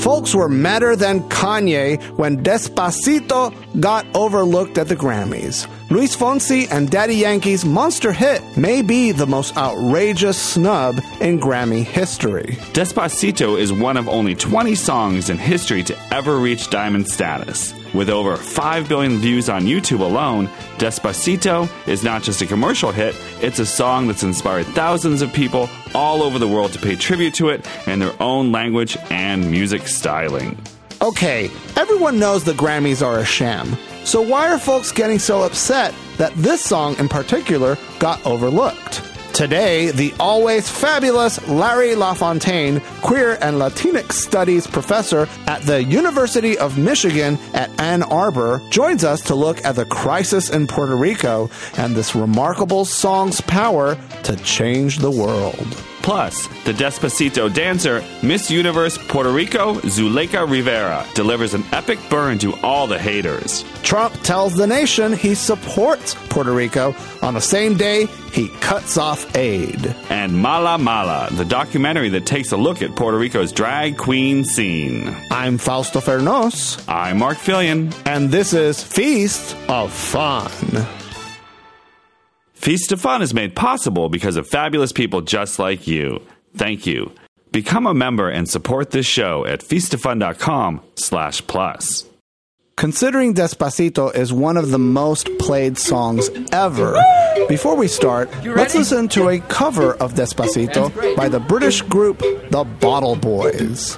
Folks were madder than Kanye when Despacito got overlooked at the Grammys. Luis Fonsi and Daddy Yankee's monster hit may be the most outrageous snub in Grammy history. Despacito is one of only 20 songs in history to ever reach diamond status. With over 5 billion views on YouTube alone, Despacito is not just a commercial hit, it's a song that's inspired thousands of people all over the world to pay tribute to it in their own language and music styling. Okay, everyone knows the Grammys are a sham, so why are folks getting so upset that this song in particular got overlooked? Today, the always fabulous Larry LaFontaine, queer and Latinx studies professor at the University of Michigan at Ann Arbor, joins us to look at the crisis in Puerto Rico and this remarkable song's power to change the world. Plus, the Despacito dancer, Miss Universe Puerto Rico, Zuleika Rivera, delivers an epic burn to all the haters. Trump tells the nation he supports Puerto Rico on the same day he cuts off aid. And Mala Mala, the documentary that takes a look at Puerto Rico's drag queen scene. I'm Fausto Fernos. I'm Mark Fillion. And this is Feast of Fun. Feast of Fun is made possible because of fabulous people just like you. Thank you. Become a member and support this show at feastoffun.com/plus. Considering Despacito is one of the most played songs ever, before we start, let's listen to a cover of Despacito by the British group The Bottle Boys.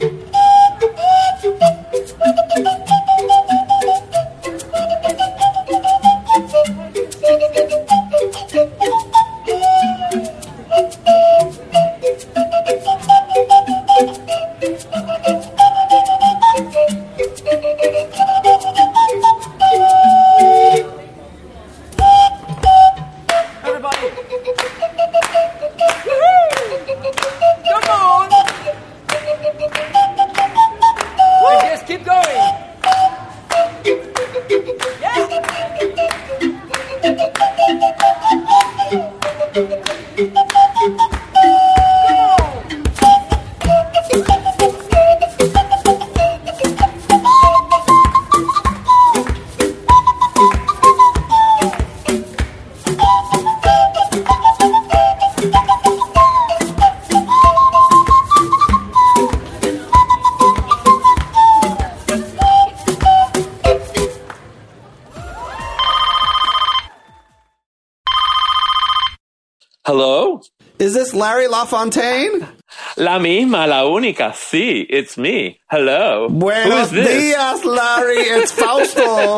Hello? Is this Larry LaFontaine? La misma, la única, sí, it's me. Hello. Buenos dias, Larry. It's Fausto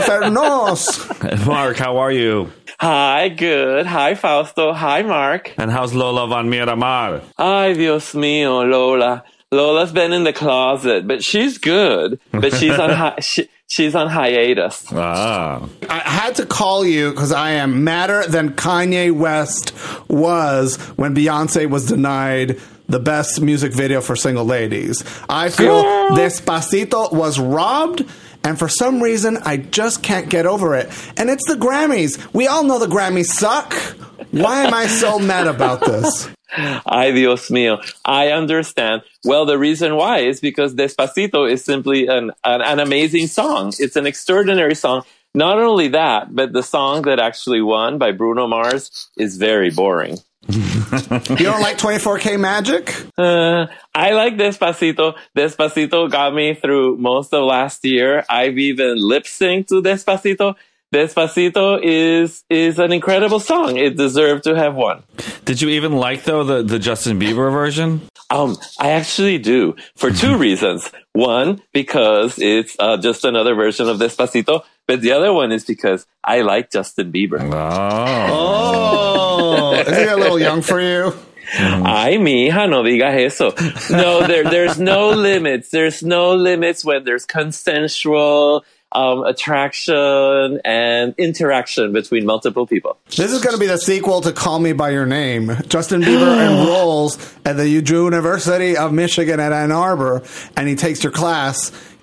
Fernos. Mark, how are you? Hi, good. Hi, Fausto. Hi, Mark. And how's Lola Van Miramar? Ay, Dios mío, Lola. Lola's been in the closet, but she's good. But she's on she's on hiatus. Ah. I had to call you because I am madder than Kanye West was when Beyonce was denied the best music video for single ladies. I feel Despacito was robbed, and for some reason, I just can't get over it. And it's the Grammys. We all know the Grammys suck. Why am I so mad about this? Ay, Dios mío. I understand. Well, the reason why is because Despacito is simply an amazing song. It's an extraordinary song. Not only that, but the song that actually won by Bruno Mars is very boring. You don't like 24K Magic? I like Despacito. Despacito got me through most of last year. I've even lip-synced to Despacito. Despacito is an incredible song. It deserved to have won. Did you even like, though, the Justin Bieber version? I actually do, for two reasons. One, because it's just another version of Despacito. But the other one is because I like Justin Bieber. Oh. Is he a little young for you? Ay, mija, no digas eso. No, there's no limits. There's no limits when there's consensual attraction and interaction between multiple people. This is going to be the sequel to Call Me By Your Name. Justin Bieber enrolls at the University of Michigan at Ann Arbor, and he takes your class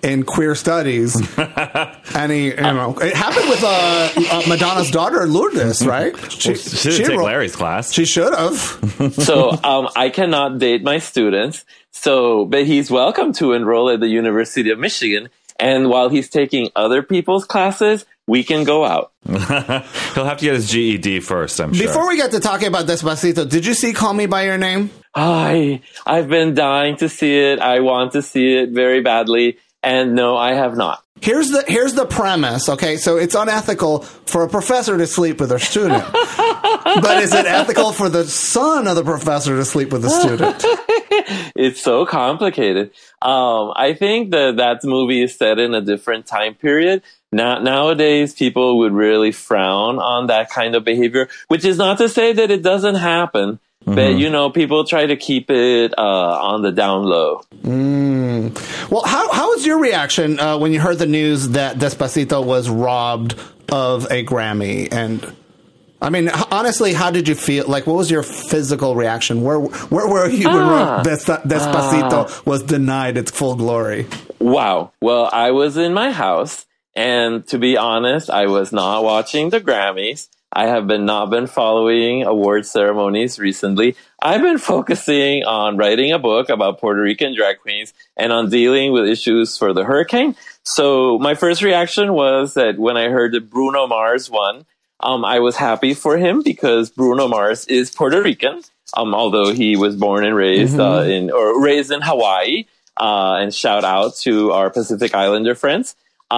in queer studies. And it happened with Madonna's daughter, Lourdes, right? She didn't take Larry's class. She should have. So I cannot date my students. But he's welcome to enroll at the University of Michigan. And while he's taking other people's classes, we can go out. He'll have to get his GED first, I'm sure. Before we get to talking about Despacito, did you see Call Me By Your Name? I've been dying to see it. I want to see it very badly. And no, I have not. Here's the premise, okay? So it's unethical for a professor to sleep with a student. But is it ethical for the son of the professor to sleep with the student? It's so complicated. I think that movie is set in a different time period. Nowadays, people would really frown on that kind of behavior, which is not to say that it doesn't happen. Mm-hmm. But, people try to keep it on the down low. Well, how was your reaction when you heard the news that Despacito was robbed of a Grammy? And, I mean, honestly, how did you feel? Like, what was your physical reaction? Where were you when Despacito was denied its full glory? Wow. Well, I was in my house. And to be honest, I was not watching the Grammys. I have not been following award ceremonies recently. I've been focusing on writing a book about Puerto Rican drag queens and on dealing with issues for the hurricane. So my first reaction was that when I heard that Bruno Mars won, I was happy for him because Bruno Mars is Puerto Rican, although he was born and raised raised in Hawaii. And shout out to our Pacific Islander friends.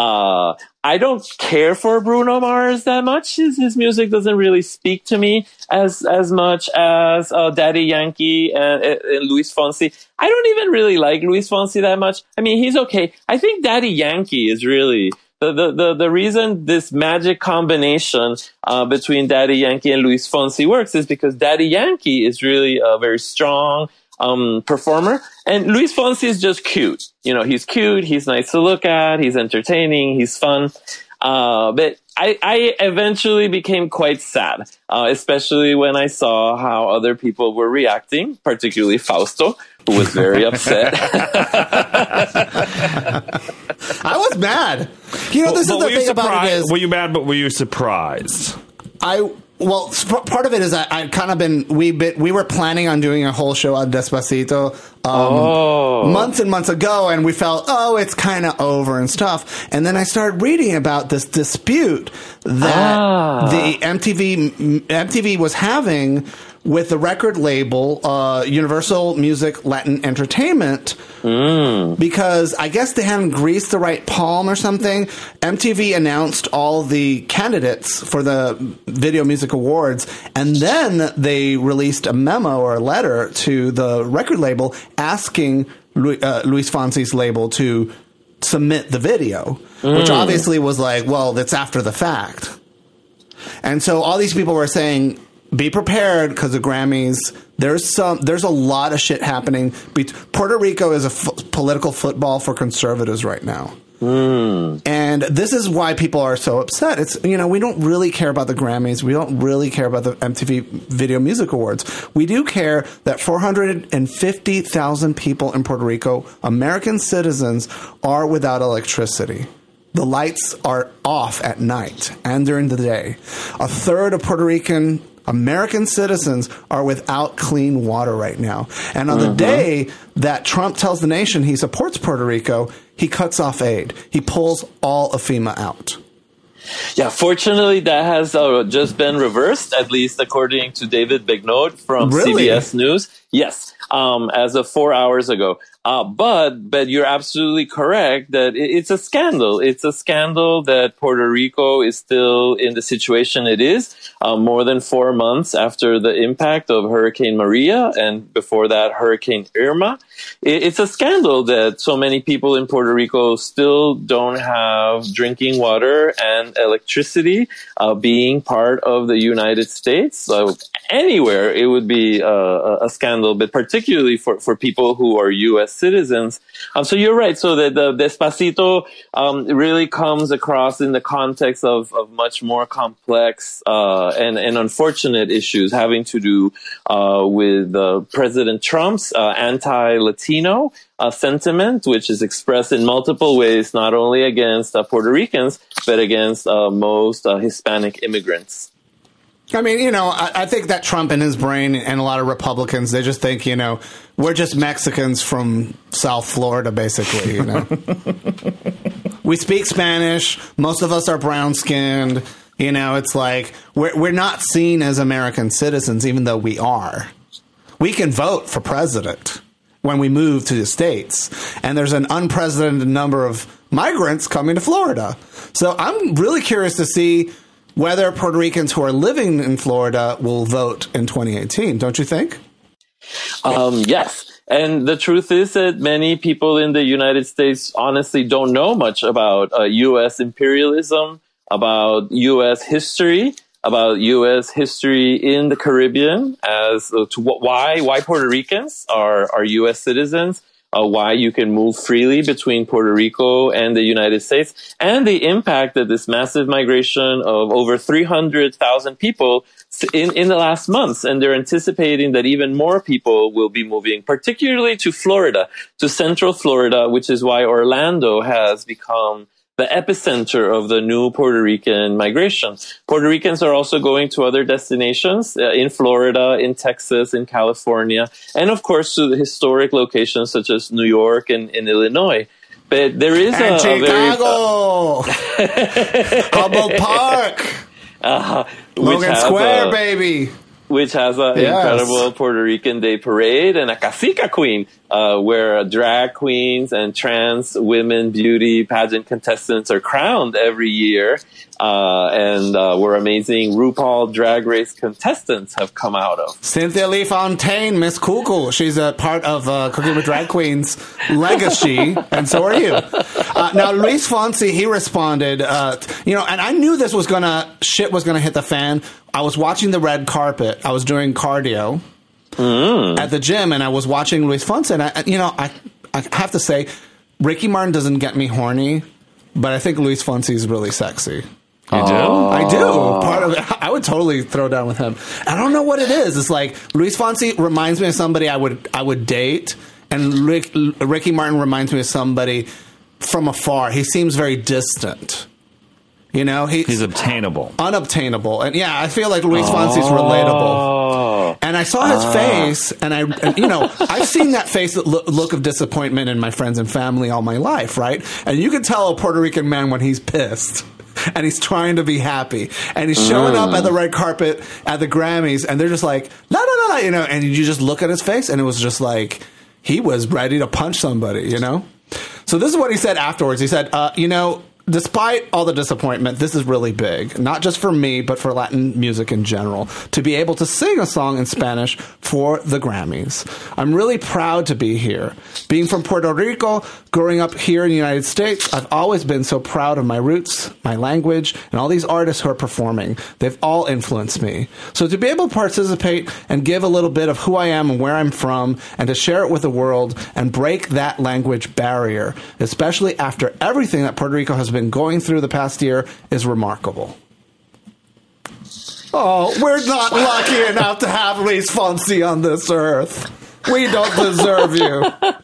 I don't care for Bruno Mars that much. His music doesn't really speak to me as much as Daddy Yankee and Luis Fonsi. I don't even really like Luis Fonsi that much. I mean, he's okay. I think Daddy Yankee is really the reason this magic combination between Daddy Yankee and Luis Fonsi works is because Daddy Yankee is really a very strong performer, and Luis Fonsi is just cute. He's cute, he's nice to look at, he's entertaining, he's fun. But I eventually became quite sad, especially when I saw how other people were reacting, particularly Fausto, who was very upset. I was mad. This is the thing about it is... Were you mad, but were you surprised? Well, part of it is I've kind of we were planning on doing a whole show on Despacito months and months ago, and we felt, it's kind of over and stuff. And then I started reading about this dispute that the MTV was having with the record label Universal Music Latin Entertainment, because I guess they hadn't greased the right palm or something. MTV announced all the candidates for the Video Music Awards, and then they released a memo or a letter to the record label asking Luis Fonsi's label to submit the video, which obviously was like, well, that's after the fact. And so all these people were saying, be prepared because the Grammys, there's a lot of shit happening. Puerto Rico is a political football for conservatives right now. And this is why people are so upset. It's, we don't really care about the Grammys. We don't really care about the MTV Video Music Awards. We do care that 450,000 people in Puerto Rico, American citizens, are without electricity. The lights are off at night and during the day. A third of Puerto Rican American citizens are without clean water right now. And on the day that Trump tells the nation he supports Puerto Rico, he cuts off aid. He pulls all of FEMA out. Yeah, fortunately, that has just been reversed, at least according to David Begnaud from CBS News. Yes, as of 4 hours ago. But you're absolutely correct that it's a scandal. It's a scandal that Puerto Rico is still in the situation it is, more than 4 months after the impact of Hurricane Maria and before that Hurricane Irma. It's a scandal that so many people in Puerto Rico still don't have drinking water and electricity, being part of the United States. So anywhere it would be a scandal, but particularly particularly for people who are U.S. citizens. So you're right. So the Despacito really comes across in the context of much more complex and unfortunate issues having to do with President Trump's anti-Latino sentiment, which is expressed in multiple ways, not only against Puerto Ricans, but against most Hispanic immigrants. I mean, I think that Trump in his brain and a lot of Republicans, they just think, we're just Mexicans from South Florida, basically, We speak Spanish. Most of us are brown-skinned. It's like we're not seen as American citizens, even though we are. We can vote for president when we move to the States. And there's an unprecedented number of migrants coming to Florida. So I'm really curious to see whether Puerto Ricans who are living in Florida will vote in 2018. Don't you think? Yes. And the truth is that many people in the United States honestly don't know much about U.S. imperialism, about U.S. history, about U.S. history in the Caribbean, as to why Puerto Ricans are U.S. citizens, why you can move freely between Puerto Rico and the United States, and the impact that this massive migration of over 300,000 people in the last months. And they're anticipating that even more people will be moving, particularly to Florida, to Central Florida, which is why Orlando has become the epicenter of the new Puerto Rican migration. Puerto Ricans are also going to other destinations in Florida, in Texas, in California, and of course to the historic locations such as New York and in Illinois. But there is and Chicago, Humboldt Park, Logan Square, baby. Which has an incredible Puerto Rican Day Parade and a Casica Queen, where drag queens and trans women beauty pageant contestants are crowned every year, and where amazing RuPaul Drag Race contestants have come out of. Cynthia Lee Fontaine, Miss Cuckoo. She's a part of Cooking with Drag Queens legacy, and so are you. Now, Luis Fonsi, he responded, and I knew this was shit was gonna hit the fan. I was watching the red carpet. I was doing cardio at the gym, and I was watching Luis Fonsi. And I have to say, Ricky Martin doesn't get me horny, but I think Luis Fonsi is really sexy. You do? I do. Part of it, I would totally throw down with him. I don't know what it is. It's like Luis Fonsi reminds me of somebody I would date, and Ricky Martin reminds me of somebody from afar. He seems very distant. He's obtainable. Unobtainable. And yeah, I feel like Luis Fonsi's relatable. And I saw his face, and I've seen that face, look of disappointment in my friends and family all my life, right? And you can tell a Puerto Rican man when he's pissed. And he's trying to be happy. And he's showing up at the red carpet at the Grammys, and they're just like, no, and you just look at his face, and it was just like, he was ready to punch somebody, So this is what he said afterwards. He said, despite all the disappointment, this is really big, not just for me, but for Latin music in general, to be able to sing a song in Spanish for the Grammys. I'm really proud to be here. Being from Puerto Rico, growing up here in the United States, I've always been so proud of my roots, my language, and all these artists who are performing. They've all influenced me. So to be able to participate and give a little bit of who I am and where I'm from, and to share it with the world and break that language barrier, especially after everything that Puerto Rico has been going through the past year, is remarkable. Oh, we're not lucky enough to have Luis Fonsi on this earth. We don't deserve you.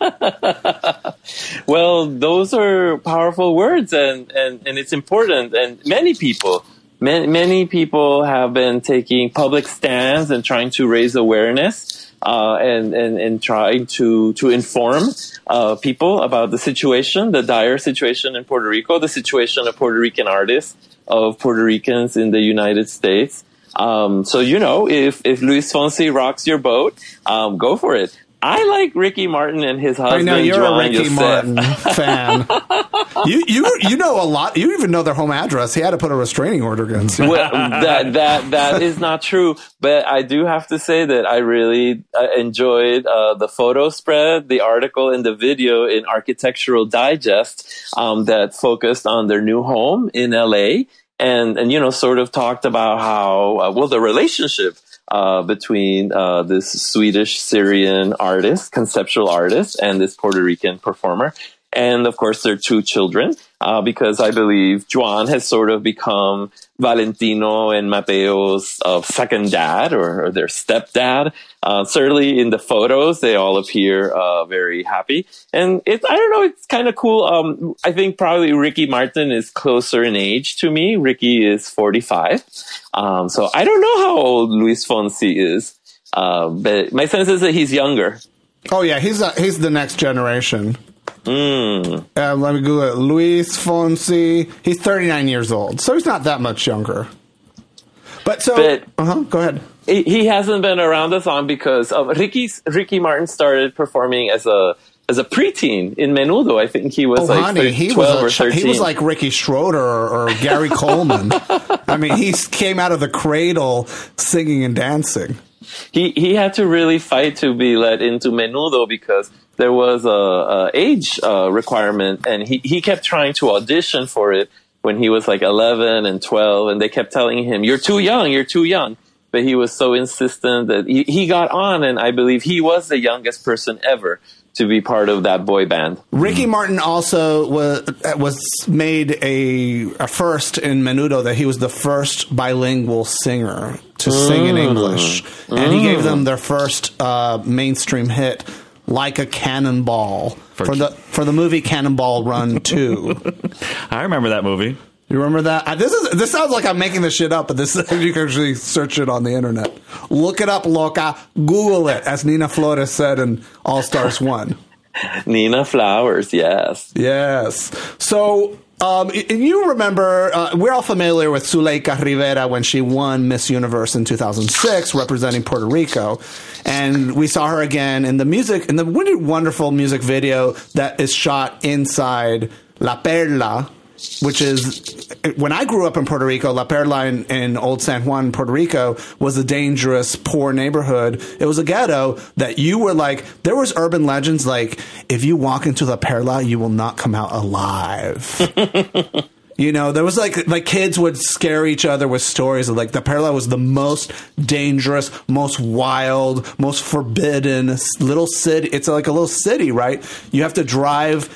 Well, those are powerful words, and it's important. And many people have been taking public stands and trying to raise awareness and trying to inform people about the situation, the dire situation in Puerto Rico, the situation of Puerto Rican artists, of Puerto Ricans in the United States. So, if Luis Fonsi rocks your boat, go for it. I like Ricky Martin and his husband. I know you're Joan a Ricky Yosef. Martin fan. You know a lot. You even know their home address. He had to put a restraining order against you. Well, that is not true. But I do have to say that I really enjoyed the photo spread, the article, and the video in Architectural Digest that focused on their new home in LA, and sort of talked about how the relationship between this Swedish Syrian artist, conceptual artist, and this Puerto Rican performer. And of course, their two children, because I believe Juan has sort of become Valentino and Mateo's second dad or their stepdad. Certainly in the photos, they all appear very happy. And I don't know, it's kind of cool. I think probably Ricky Martin is closer in age to me. Ricky is 45. So I don't know how old Luis Fonsi is, but my sense is that he's younger. Oh, yeah, he's the next generation. Let me Google it. Luis Fonsi. He's 39 years old, so he's not that much younger. But go ahead. He hasn't been around as long because Ricky Martin started performing as a preteen in Menudo. I think he was 12 or 13. He was like Ricky Schroeder or Gary Coleman. I mean, he came out of the cradle singing and dancing. He had to really fight to be let into Menudo because there was a age requirement, and he kept trying to audition for it when he was like 11 and 12, and they kept telling him, you're too young. But he was so insistent that he got on, and I believe he was the youngest person ever to be part of that boy band. Ricky Martin also was made a first in Menudo, that he was the first bilingual singer to sing in English. And he gave them their first mainstream hit, Like a Cannonball, for the movie Cannonball Run 2. I remember that movie. You remember that? This sounds like I'm making this shit up, but you can actually search it on the internet. Look it up, loca. Google it, as Nina Flores said in All Stars 1. Nina Flowers, yes. Yes. So, you remember, we're all familiar with Zuleika Rivera when she won Miss Universe in 2006, representing Puerto Rico. And we saw her again in the really wonderful music video that is shot inside La Perla, which is, when I grew up in Puerto Rico, La Perla in Old San Juan, Puerto Rico, was a dangerous, poor neighborhood. It was a ghetto that you were like, there was urban legends like, if you walk into La Perla, you will not come out alive. You know, there was like kids would scare each other with stories of like La Perla was the most dangerous, most wild, most forbidden little city. It's like a little city, right? You have to drive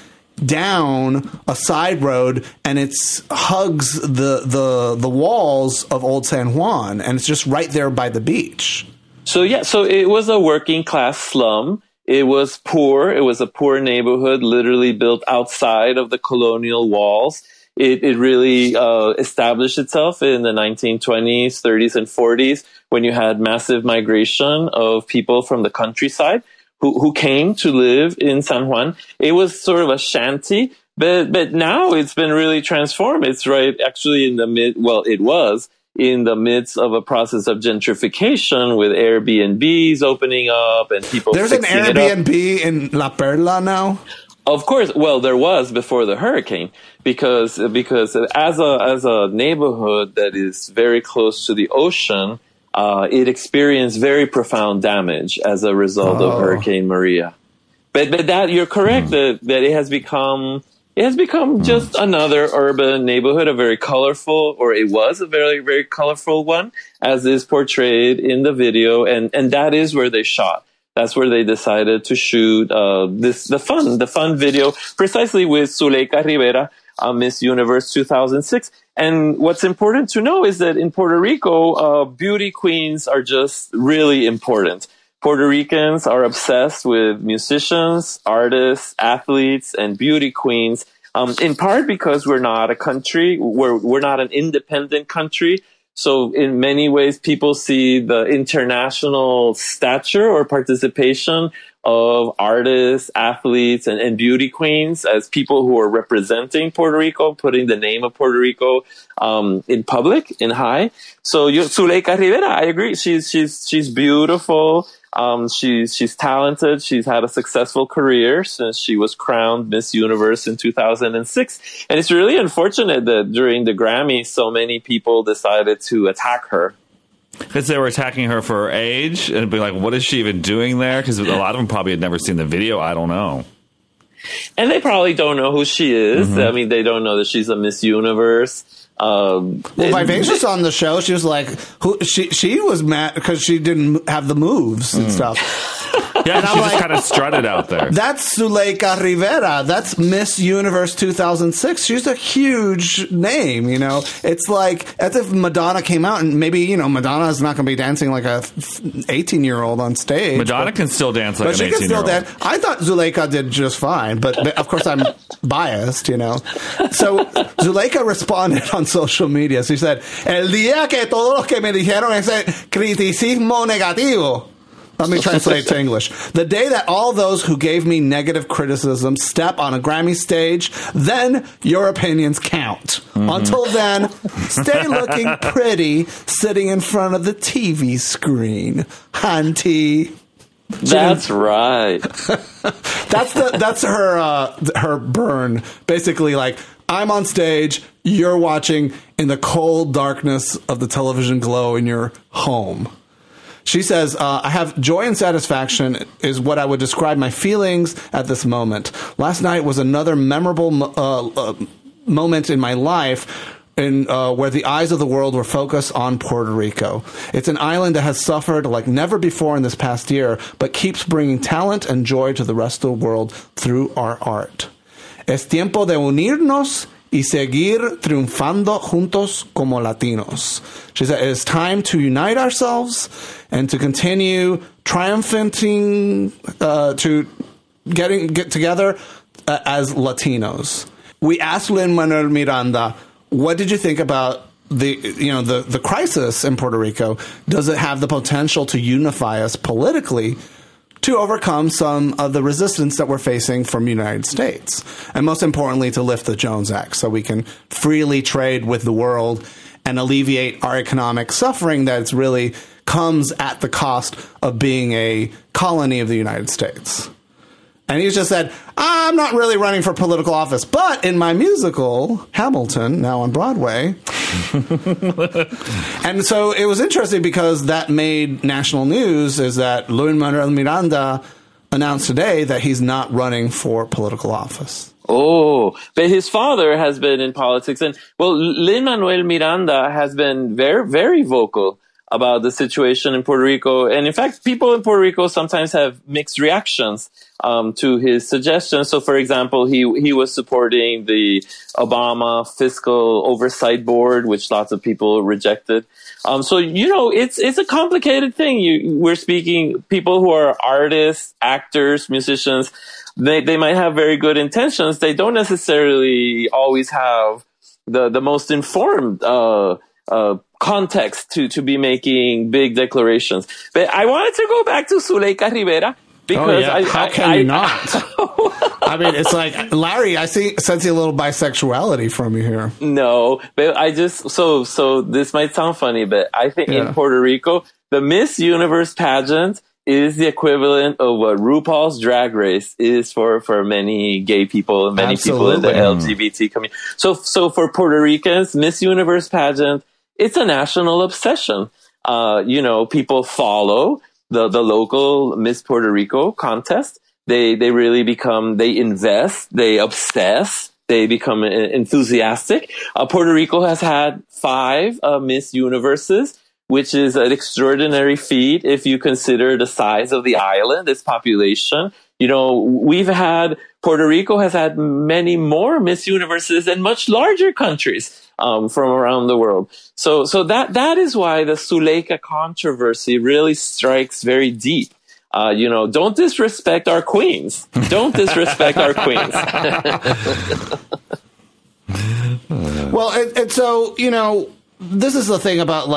down a side road, and it hugs the walls of Old San Juan, and it's just right there by the beach. So it was a working class slum. It was poor. It was a poor neighborhood, literally built outside of the colonial walls. It really established itself in the 1920s, 30s, and 40s when you had massive migration of people from the countryside who came to live in San Juan. It was sort of a shanty, but now it's been really transformed. It's actually it was in the midst of a process of gentrification with Airbnbs opening up and people fixing it up. There's an Airbnb in La Perla now? Of course. Well, there was before the hurricane because as a neighborhood that is very close to the ocean, it experienced very profound damage as a result of Hurricane Maria. But that you're correct that it has become just another urban neighborhood, it was a very, very colorful one, as is portrayed in the video, and that is where they shot. That's where they decided to shoot the fun video, precisely with Zuleika Rivera, Miss Universe 2006. And what's important to know is that in Puerto Rico, beauty queens are just really important. Puerto Ricans are obsessed with musicians, artists, athletes, and beauty queens, in part because we're not a country, we're not an independent country. So in many ways, people see the international stature or participation of artists, athletes, and beauty queens as people who are representing Puerto Rico, putting the name of Puerto Rico in public, in high. So Zuleika Rivera, I agree. She's beautiful. She's talented. She's had a successful career since she was crowned Miss Universe in 2006. And it's really unfortunate that during the Grammys, so many people decided to attack her. Because they were attacking her for her age and be like, what is she even doing there? Because a lot of them probably had never seen the video. I don't know. And they probably don't know who she is. Mm-hmm. I mean, they don't know that she's a Miss Universe. Vivacious on the show, she was like, she was mad because she didn't have the moves and stuff. Yeah, she just kind of strutted out there. That's Zuleika Rivera. That's Miss Universe 2006. She's a huge name, you know. It's like as if Madonna came out and maybe, you know, Madonna is not going to be dancing like a 18-year-old on stage. Madonna can still dance like an 18-year-old. But she can still dance. I thought Zuleika did just fine, but of course I'm biased, you know. So Zuleika responded on social media. She said, "El día que todos los que me dijeron ese criticismo negativo." Let me translate to English. The day that all those who gave me negative criticism step on a Grammy stage, then your opinions count. Mm-hmm. Until then, stay looking pretty sitting in front of the TV screen. Hunty. That's right. That's her burn. Basically, like, I'm on stage, you're watching in the cold darkness of the television glow in your home. She says, I have joy and satisfaction is what I would describe my feelings at this moment. Last night was another memorable moment in my life where the eyes of the world were focused on Puerto Rico. It's an island that has suffered like never before in this past year, but keeps bringing talent and joy to the rest of the world through our art. Es tiempo de unirnos y seguir triunfando juntos como latinos. She said, it is time to unite ourselves and to continue triumphing, to get together as Latinos. We asked Lin-Manuel Miranda, what did you think about the crisis in Puerto Rico? Does it have the potential to unify us politically to overcome some of the resistance that we're facing from the United States? And most importantly, to lift the Jones Act so we can freely trade with the world and alleviate our economic suffering that's really comes at the cost of being a colony of the United States. And he just said, I'm not really running for political office, but in my musical, Hamilton, now on Broadway. And so it was interesting because that made national news, is that Lin-Manuel Miranda announced today that he's not running for political office. Oh, but his father has been in politics. And, well, Lin-Manuel Miranda has been very, very vocal about the situation in Puerto Rico. And in fact, people in Puerto Rico sometimes have mixed reactions to his suggestions. So, for example, he was supporting the Obama Fiscal Oversight Board, which lots of people rejected. So, you know, it's a complicated thing. We're speaking people who are artists, actors, musicians. They might have very good intentions. They don't necessarily always have the most informed context to be making big declarations. But I wanted to go back to Zuleika Rivera because how can you not? I mean, it's like, Larry, I sense a little bisexuality from you here. No, but I just so this might sound funny, but I think in Puerto Rico, the Miss Universe pageant is the equivalent of what RuPaul's Drag Race is for many gay people and many people in the LGBT community. So for Puerto Ricans, Miss Universe pageant, it's a national obsession. People follow the local Miss Puerto Rico contest. They really they invest, they obsess, they become enthusiastic. Puerto Rico has had 5 Miss Universes, which is an extraordinary feat if you consider the size of the island, its population. You know, Puerto Rico has had many more Miss Universes in much larger countries from around the world. So that is why the Zuleika controversy really strikes very deep. Don't disrespect our queens. Don't disrespect our queens. Well, and so, this is the thing about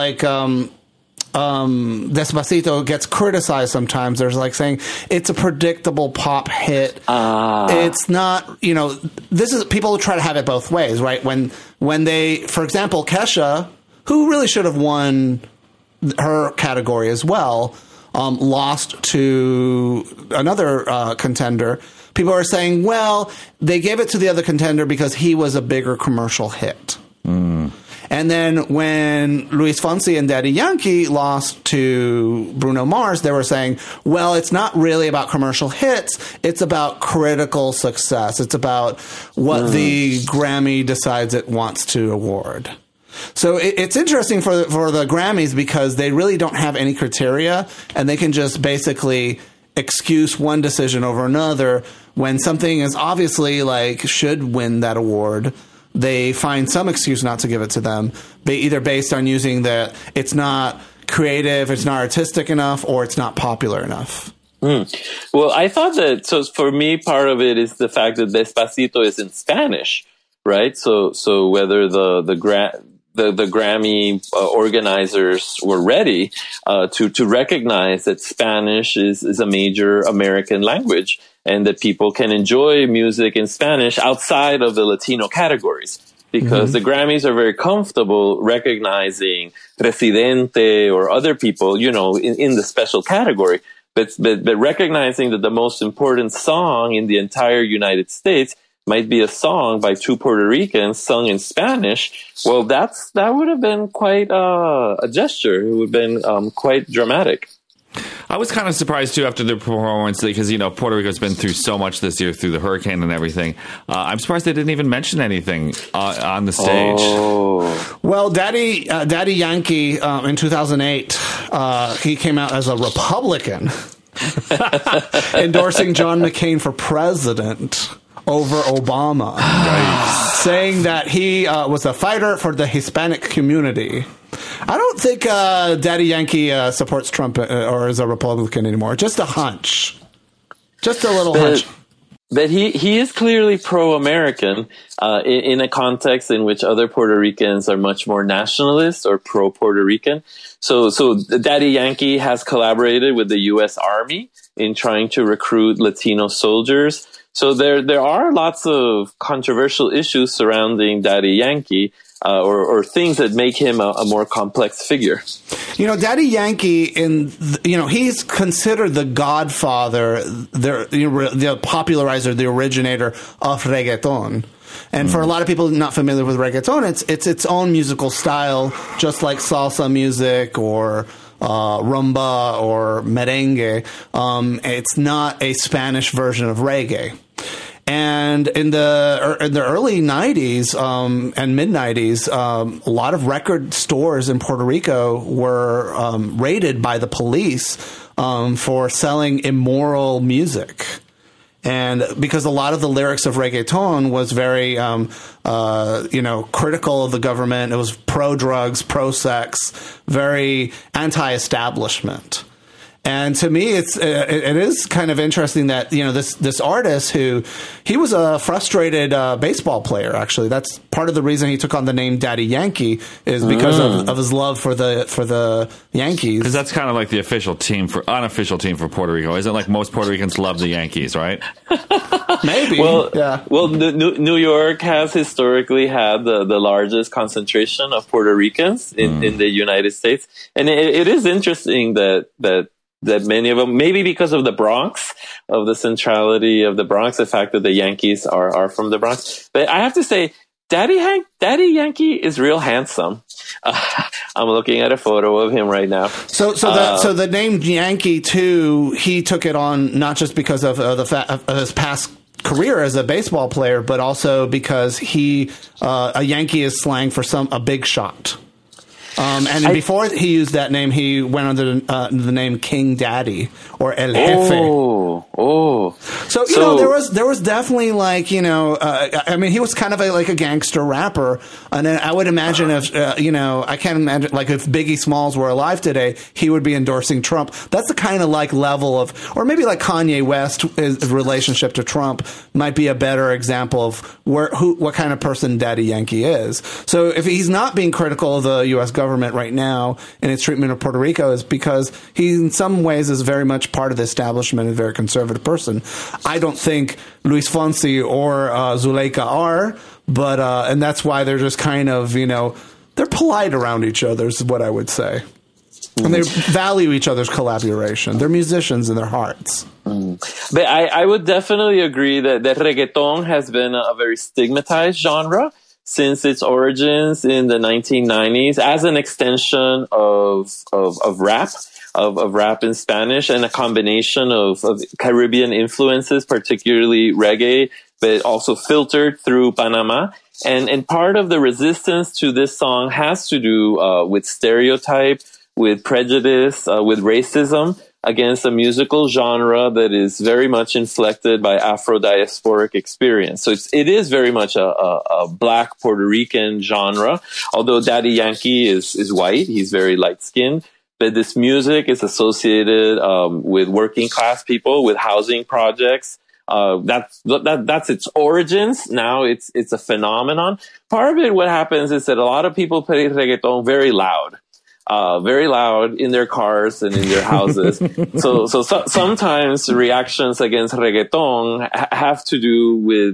Despacito gets criticized sometimes. There's saying it's a predictable pop hit. It's not, this is, people try to have it both ways, right? When they, for example, Kesha, who really should have won her category as well, lost to another contender. People are saying, well, they gave it to the other contender because he was a bigger commercial hit. And then when Luis Fonsi and Daddy Yankee lost to Bruno Mars, they were saying, well, it's not really about commercial hits. It's about critical success. It's about what the Grammy decides it wants to award. So it's interesting for the Grammys because they really don't have any criteria, and they can just basically excuse one decision over another. When something is obviously like should win that award, they find some excuse not to give it to them, either based on using that it's not creative, it's not artistic enough, or it's not popular enough. Well, I thought that, so for me, part of it is the fact that Despacito is in Spanish, right? So whether the Grammy organizers were ready to recognize that Spanish is a major American language and that people can enjoy music in Spanish outside of the Latino categories. Because the Grammys are very comfortable recognizing Residente or other people, in the special category. But recognizing that the most important song in the entire United States might be a song by two Puerto Ricans sung in Spanish. Well, that would have been quite a gesture. It would have been quite dramatic. I was kind of surprised, too, after the performance, because, Puerto Rico's been through so much this year through the hurricane and everything. I'm surprised they didn't even mention anything on the stage. Oh. Well, Daddy Yankee, in 2008, he came out as a Republican, endorsing John McCain for president over Obama, saying that he was a fighter for the Hispanic community. I don't think Daddy Yankee supports Trump or is a Republican anymore. Just a hunch. Just a little hunch. But he is clearly pro-American in a context in which other Puerto Ricans are much more nationalist or pro-Puerto Rican. So Daddy Yankee has collaborated with the U.S. Army in trying to recruit Latino soldiers. So there are lots of controversial issues surrounding Daddy Yankee. Or things that make him a more complex figure. Daddy Yankee, he's considered the godfather, the popularizer, the originator of reggaeton. And for a lot of people not familiar with reggaeton, it's its own musical style, just like salsa music or rumba or merengue. It's not a Spanish version of reggae. And in the early 90s and mid 90s, a lot of record stores in Puerto Rico were raided by the police for selling immoral music. And because a lot of the lyrics of reggaeton was very, critical of the government. It was pro-drugs, pro-sex, very anti-establishment. And to me, it is kind of interesting that, this artist he was a frustrated baseball player, actually. That's part of the reason he took on the name Daddy Yankee is because of his love for the Yankees. Because that's kind of like the unofficial team for Puerto Rico. Isn't it like most Puerto Ricans love the Yankees, right? Maybe. Well, yeah. Well, New York has historically had the largest concentration of Puerto Ricans in the United States. And it is interesting that many of them, maybe because of the Bronx, of the centrality of the Bronx, the fact that the Yankees are from the Bronx. But I have to say, Daddy Yankee is real handsome. I'm looking at a photo of him right now. So the name Yankee too, he took it on not just because of of his past career as a baseball player, but also because a Yankee is slang for a big shot. And before he used that name, he went under the name King Daddy or El Jefe. So there was definitely he was kind of like a gangster rapper, and then I would imagine if I can't imagine if Biggie Smalls were alive today, he would be endorsing Trump. That's the kind of level of, or maybe Kanye West's relationship to Trump might be a better example of what kind of person Daddy Yankee is. So if he's not being critical of the U.S. government right now in its treatment of Puerto Rico, is because he in some ways is very much part of the establishment and a very conservative person. I don't think Luis Fonsi or Zuleika are, but and that's why they're just kind of they're polite around each other is what I would say. And they value each other's collaboration. They're musicians in their hearts. But I would definitely agree that reggaeton has been a very stigmatized genre since its origins in the 1990s as an extension of rap, of rap in Spanish, and a combination of Caribbean influences, particularly reggae, but also filtered through Panama. And part of the resistance to this song has to do with stereotype, with prejudice, with racism against a musical genre that is very much inflected by Afro-diasporic experience. So it is very much a Black Puerto Rican genre, although Daddy Yankee is white. He's very light-skinned. But this music is associated with working class people, with housing projects. That's its origins. Now it's a phenomenon. Part of it, what happens is that a lot of people play reggaeton very loud in their cars and in their houses. So sometimes reactions against reggaeton have to do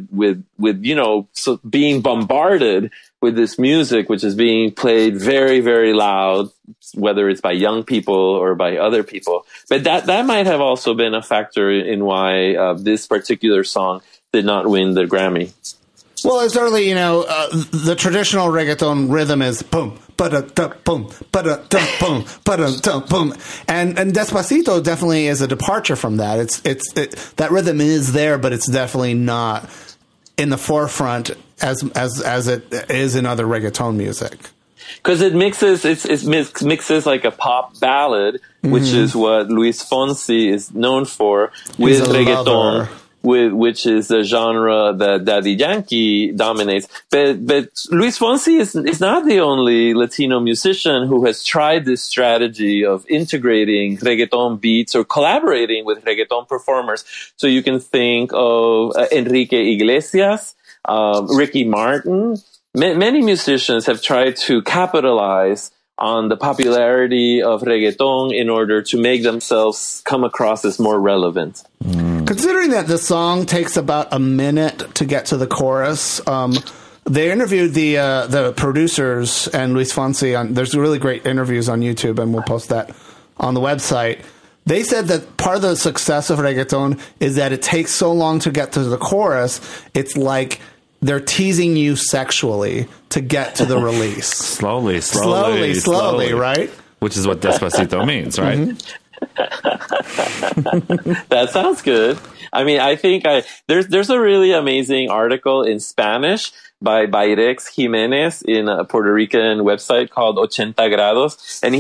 with so being bombarded with this music, which is being played very, very loud, whether it's by young people or by other people. But that might have also been a factor in why this particular song did not win the Grammy. Well, it's certainly, the traditional reggaeton rhythm is boom, ba-da-da, boom, ba-da-da, boom, ba-da-da, boom. And Despacito definitely is a departure from that. That rhythm is there, but it's definitely not in the forefront as it is in other reggaeton music. Because it mixes like a pop ballad, which is what Luis Fonsi is known for, with reggaeton. Which is the genre that Daddy Yankee dominates. But Luis Fonsi is not the only Latino musician who has tried this strategy of integrating reggaeton beats or collaborating with reggaeton performers. So you can think of Enrique Iglesias, Ricky Martin. Many musicians have tried to capitalize on the popularity of reggaeton in order to make themselves come across as more relevant. Considering that the song takes about a minute to get to the chorus, they interviewed the producers and Luis Fonsi. There's really great interviews on YouTube, and we'll post that on the website. They said that part of the success of reggaeton is that it takes so long to get to the chorus. It's like they're teasing you sexually to get to the release. Slowly, right? Which is what Despacito means, right? Mm-hmm. That sounds good. I mean, I think there's a really amazing article in Spanish by Bayrex Jimenez in a Puerto Rican website called 80 Grados. And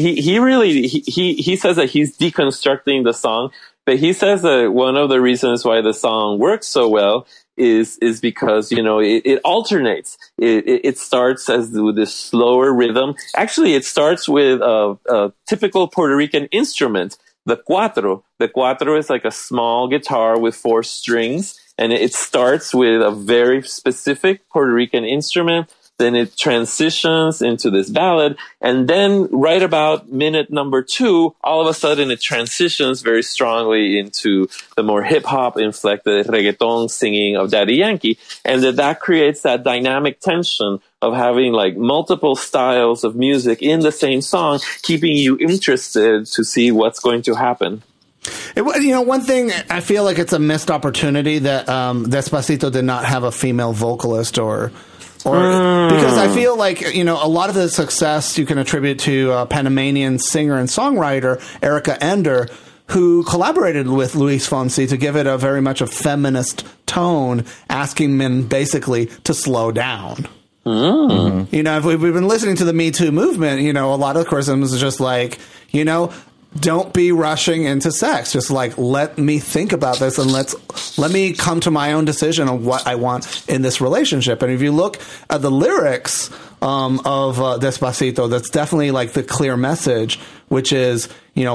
he says that he's deconstructing the song, but he says that one of the reasons why the song works so well is because, it alternates. It starts with this slower rhythm. Actually, it starts with a typical Puerto Rican instrument, the cuatro. The cuatro is like a small guitar with 4 strings, and it starts with a very specific Puerto Rican instrument. Then it transitions into this ballad. And then right about minute number 2, all of a sudden it transitions very strongly into the more hip-hop inflected reggaeton singing of Daddy Yankee. And that creates that dynamic tension of having like multiple styles of music in the same song, keeping you interested to see what's going to happen. One thing, I feel like it's a missed opportunity that Despacito did not have a female vocalist or because I feel like, a lot of the success you can attribute to Panamanian singer and songwriter Erica Ender, who collaborated with Luis Fonsi to give it a very much a feminist tone, asking men basically to slow down. Mm. If we've been listening to the Me Too movement, a lot of the criticisms is just like, don't be rushing into sex. Just like, let me think about this and let me come to my own decision on what I want in this relationship. And if you look at the lyrics of Despacito, that's definitely like the clear message, which is,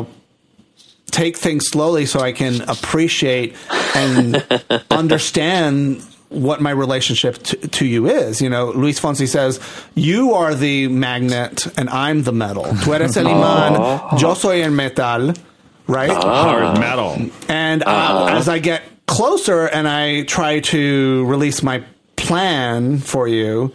take things slowly so I can appreciate and understand what my relationship to you is. Luis Fonsi says, you are the magnet and I'm the metal. Tú eres el imán, yo soy el metal, right? Hard metal. And as I get closer and I try to release my plan for you,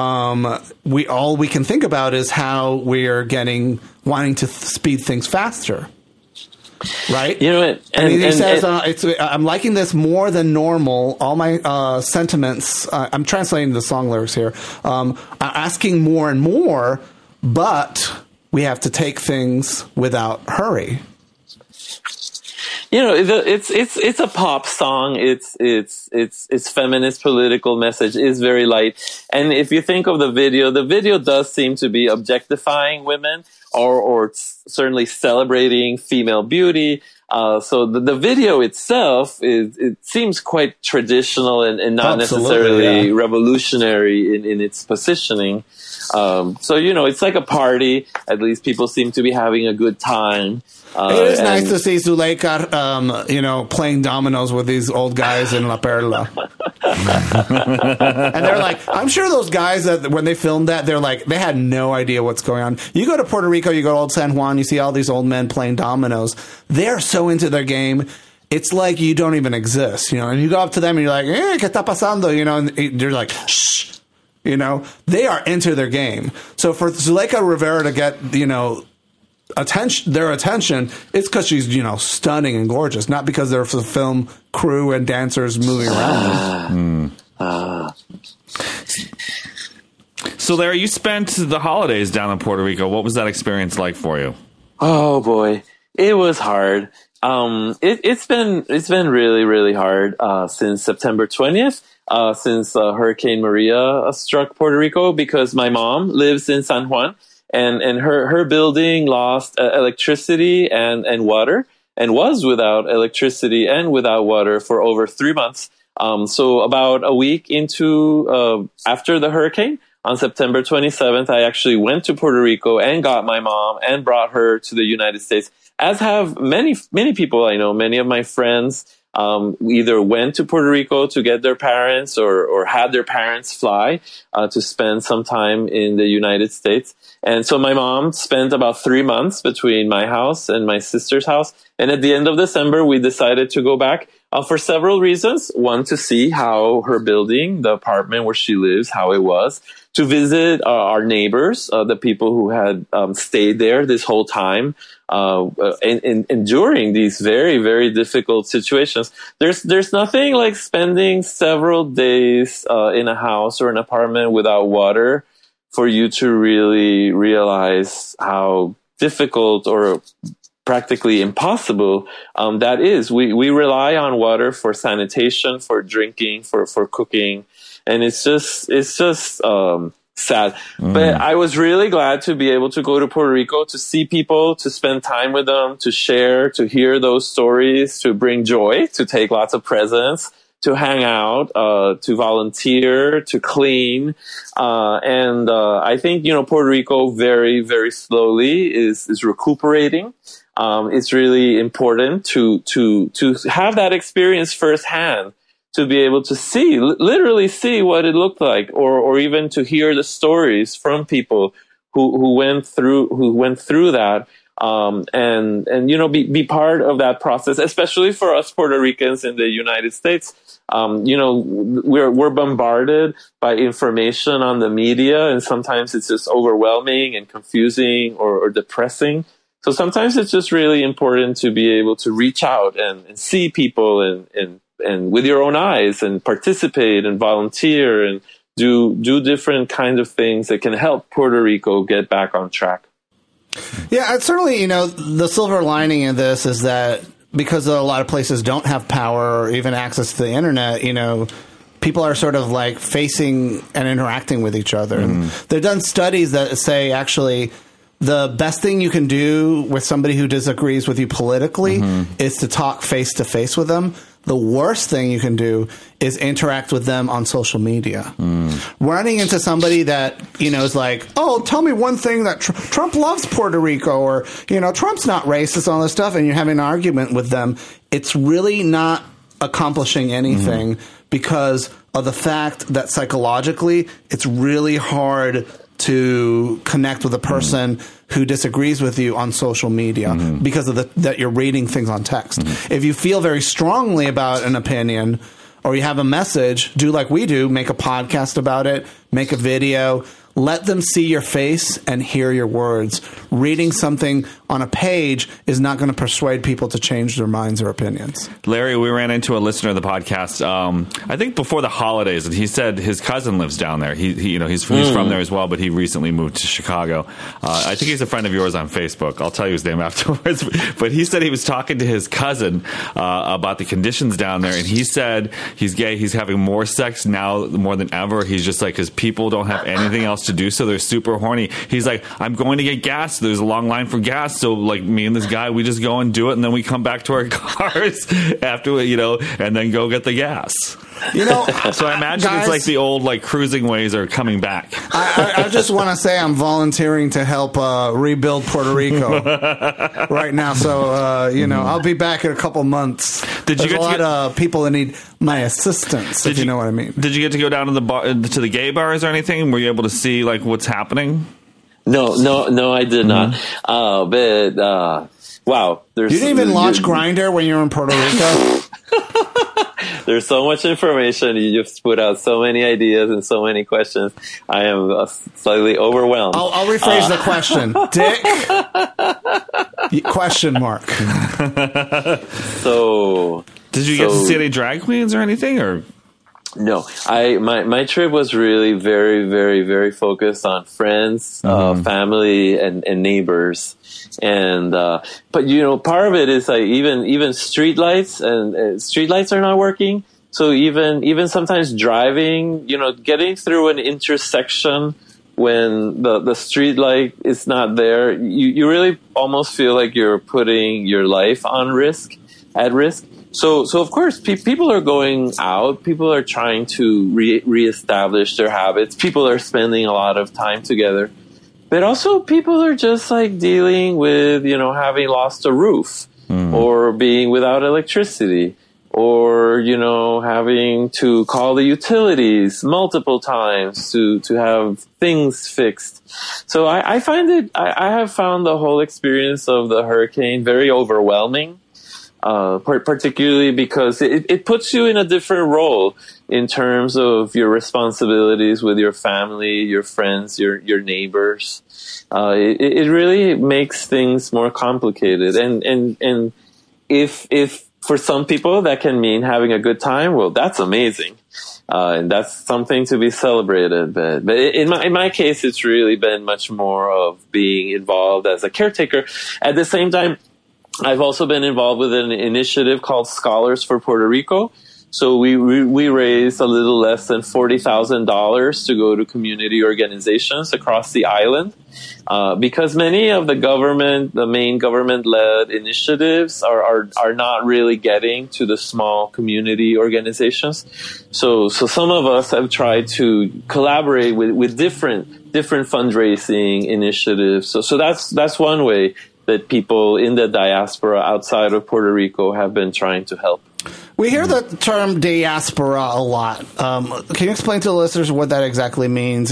all we can think about is how we are wanting to speed things faster. Right? And he says, I'm liking this more than normal. All my sentiments, I'm translating the song lyrics here, asking more and more, but we have to take things without hurry. it's a pop song. It's feminist political message is very light. And if you think of the video does seem to be objectifying women or certainly celebrating female beauty. So the video itself it seems quite traditional and not necessarily revolutionary in its positioning. So, it's like a party. At least people seem to be having a good time. It is nice to see Zuleika, playing dominoes with these old guys in La Perla. And they're like, I'm sure those guys that when they filmed that, they're like, they had no idea what's going on. You go to Puerto Rico, you go to Old San Juan, you see all these old men playing dominoes. They're so into their game. It's like you don't even exist, and you go up to them and you're like, ¿qué está pasando? And you're like, shh. They are into their game. So for Zuleika Rivera to get, their attention, it's because she's, stunning and gorgeous, not because they're the film crew and dancers moving around. So, Larry, you spent the holidays down in Puerto Rico. What was that experience like for you? Oh boy, it was hard. It's been really, really hard since September 20th. Since Hurricane Maria struck Puerto Rico, because my mom lives in San Juan, and her building lost electricity and water, and was without electricity and without water for over 3 months. So about a week into after the hurricane, on September 27th, I actually went to Puerto Rico and got my mom and brought her to the United States, as have many people I know. Many of my friends either went to Puerto Rico to get their parents or had their parents fly to spend some time in the United States. And so my mom spent about 3 months between my house and my sister's house. And at the end of December, we decided to go back for several reasons. One, to see how her building, the apartment where she lives, how it was. To visit our neighbors, the people who had stayed there this whole time, enduring these very, very difficult situations. There's nothing like spending several days in a house or an apartment without water for you to really realize how difficult or practically impossible that is. We rely on water for sanitation, for drinking, for cooking. And it's just sad. But I was really glad to be able to go to Puerto Rico, to see people, to spend time with them, to share, to hear those stories, to bring joy, to take lots of presents, to hang out, to volunteer, to clean. And I think, Puerto Rico very, very slowly is recuperating. It's really important to have that experience firsthand, to be able to literally see what it looked like, or even to hear the stories from people who went through that, and be part of that process, especially for us Puerto Ricans in the United States. We're bombarded by information on the media, and sometimes it's just overwhelming and confusing or depressing. So sometimes it's just really important to be able to reach out and see people and with your own eyes, and participate and volunteer and do different kinds of things that can help Puerto Rico get back on track. Yeah, it's certainly, the silver lining in this is that because a lot of places don't have power or even access to the internet, people are sort of like facing and interacting with each other. And they've done studies that say actually the best thing you can do with somebody who disagrees with you politically is to talk face to face with them. The worst thing you can do is interact with them on social media. Running into somebody that, is like, oh, tell me one thing that Trump loves Puerto Rico, or, Trump's not racist, all this stuff, and you're having an argument with them. It's really not accomplishing anything because of the fact that psychologically it's really hard to connect with a person who disagrees with you on social media because of that you're reading things on text. If you feel very strongly about an opinion, or you have a message, do like we do, make a podcast about it, make a video, let them see your face and hear your words. Reading something on a page is not going to persuade people to change their minds or opinions. Larry, we ran into a listener of the podcast, I think before the holidays, and he said his cousin lives down there. He's from there as well, but he recently moved to Chicago. I think he's a friend of yours on Facebook. I'll tell you his name afterwards. But he said he was talking to his cousin about the conditions down there, and he said he's gay. He's having more sex now more than ever. He's just like, his people don't have anything else to do, so they're super horny. He's like, I'm going to get gas. There's a long line for gas. So like me and this guy, we just go and do it, and then we come back to our cars after, and then go get the gas. So I imagine guys, it's like the old like cruising ways are coming back. I just want to say I'm volunteering to help rebuild Puerto Rico right now. So I'll be back in a couple months. There's a lot of people that need my assistance. If you know what I mean. Did you get to go down to the bar, to the gay bars or anything? Were you able to see like what's happening? No, I did not. But wow, you didn't even launch Grindr when you were in Puerto Rico. There's so much information. You just put out so many ideas and so many questions. I am slightly overwhelmed. I'll rephrase the question. Dick? Question mark. So, did you get to see any drag queens or anything, or? No, my trip was really very, very, very focused on friends, family, and neighbors. And but part of it is like even street lights and street lights are not working. So even sometimes driving, getting through an intersection when the street light is not there, you really almost feel like you're putting your life at risk. So of course, people are going out. People are trying to reestablish their habits. People are spending a lot of time together. But also people are just like dealing with, having lost a roof or being without electricity or, having to call the utilities multiple times to have things fixed. So I find I have found the whole experience of the hurricane very overwhelming. Particularly because it puts you in a different role in terms of your responsibilities with your family, your friends, your neighbors. It really makes things more complicated. And if for some people that can mean having a good time, well, that's amazing. And that's something to be celebrated. But in my case, it's really been much more of being involved as a caretaker. At the same time, I've also been involved with an initiative called Scholars for Puerto Rico. So we raised a little less than $40,000 to go to community organizations across the island, because many of the main government-led initiatives are not really getting to the small community organizations. So some of us have tried to collaborate with different fundraising initiatives. So that's one way that people in the diaspora outside of Puerto Rico have been trying to help. We hear the term diaspora a lot. Can you explain to the listeners what that exactly means?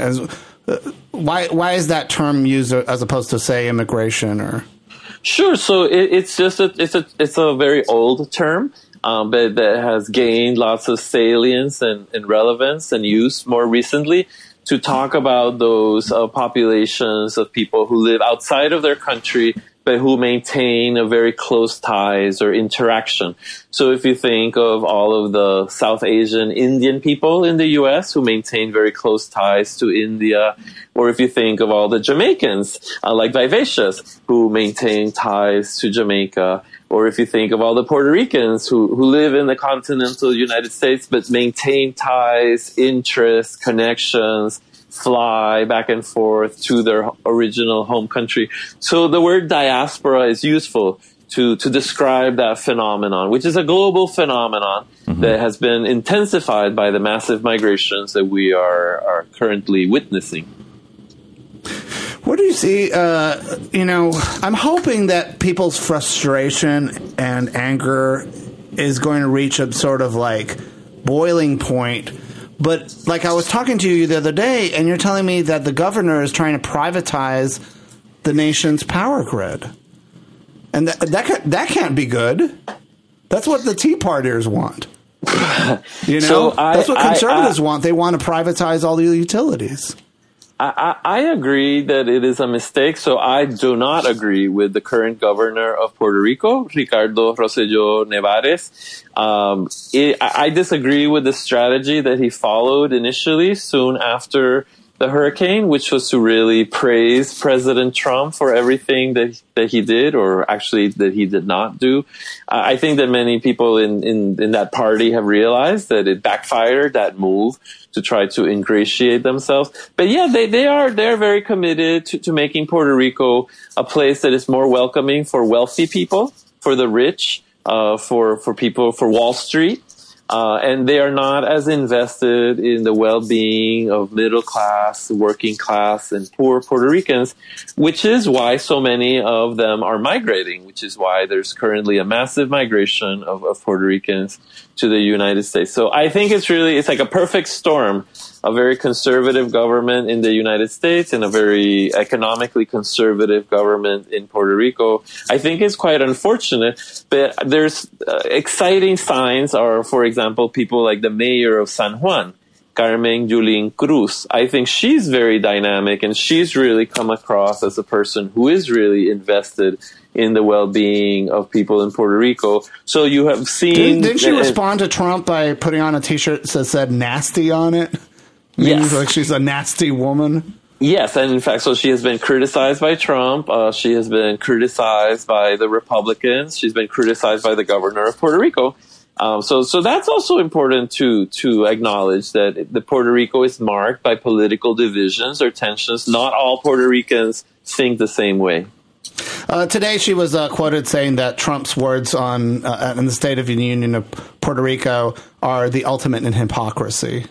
Why is that term used as opposed to, say, immigration or? Sure. So it's a very old term, but that has gained lots of salience and relevance and use more recently to talk about those populations of people who live outside of their country, but who maintain a very close ties or interaction. So if you think of all of the South Asian Indian people in the U.S. who maintain very close ties to India, or if you think of all the Jamaicans, like Vivacious, who maintain ties to Jamaica, or if you think of all the Puerto Ricans who live in the continental United States but maintain ties, interests, connections, fly back and forth to their original home country. So the word diaspora is useful to describe that phenomenon, which is a global phenomenon that has been intensified by the massive migrations that we are currently witnessing. What do you see? I'm hoping that people's frustration and anger is going to reach a sort of like boiling point. But like I was talking to you the other day, and you're telling me that the governor is trying to privatize the nation's power grid, and that can't be good. That's what the Tea Partiers want. So that's what conservatives want. They want to privatize all the utilities. I agree that it is a mistake. So I do not agree with the current governor of Puerto Rico, Ricardo Rosselló Nevares. I disagree with the strategy that he followed initially soon after the hurricane, which was to really praise President Trump for everything that he did, or actually that he did not do. I think that many people in that party have realized that it backfired, that move to try to ingratiate themselves. But yeah, they're very committed to making Puerto Rico a place that is more welcoming for wealthy people, for the rich, for people, for Wall Street. And they are not as invested in the well-being of middle class, working class, and poor Puerto Ricans, which is why so many of them are migrating, which is why there's currently a massive migration of Puerto Ricans to the United States. So I think it's like a perfect storm, a very conservative government in the United States and a very economically conservative government in Puerto Rico. I think it's quite unfortunate, but there's exciting signs are, for example, people like the mayor of San Juan, Carmen Yulín Cruz. I think she's very dynamic, and she's really come across as a person who is really invested in the well-being of people in Puerto Rico. So you have seen... Didn't she respond to Trump by putting on a T-shirt that said nasty on it? Yes. Like she's a nasty woman? Yes, and in fact, so she has been criticized by Trump. She has been criticized by the Republicans. She's been criticized by the governor of Puerto Rico. So that's also important to acknowledge that the Puerto Rico is marked by political divisions or tensions. Not all Puerto Ricans think the same way. Today, she was quoted saying that Trump's words in the State of the Union of Puerto Rico are the ultimate in hypocrisy.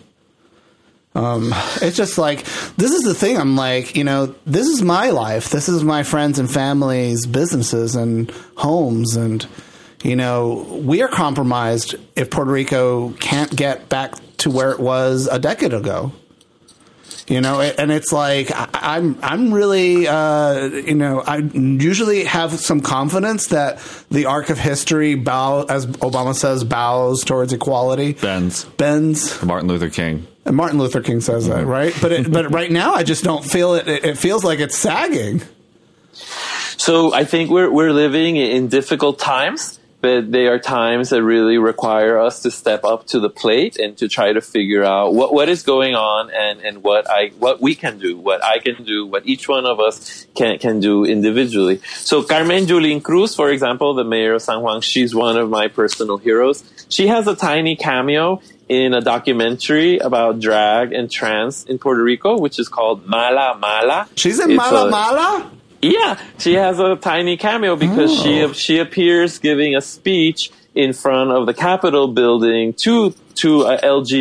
It's just like, this is the thing. I'm like, this is my life. This is my friends and family's businesses and homes. And, we are compromised if Puerto Rico can't get back to where it was a decade ago. And it's like, I'm really, I usually have some confidence that the arc of history as Obama says, bows towards equality. Bends. Martin Luther King. And Martin Luther King says that, right? But right now, I just don't feel it. It feels like it's sagging. So I think we're living in difficult times, but they are times that really require us to step up to the plate and to try to figure out what is going on and what we can do, what I can do, what each one of us can do individually. So Carmen Yulín Cruz, for example, the mayor of San Juan, she's one of my personal heroes. She has a tiny cameo in a documentary about drag and trans in Puerto Rico, which is called Mala Mala. She's in Mala Mala? Yeah, she has a tiny cameo because she appears giving a speech in front of the Capitol building to a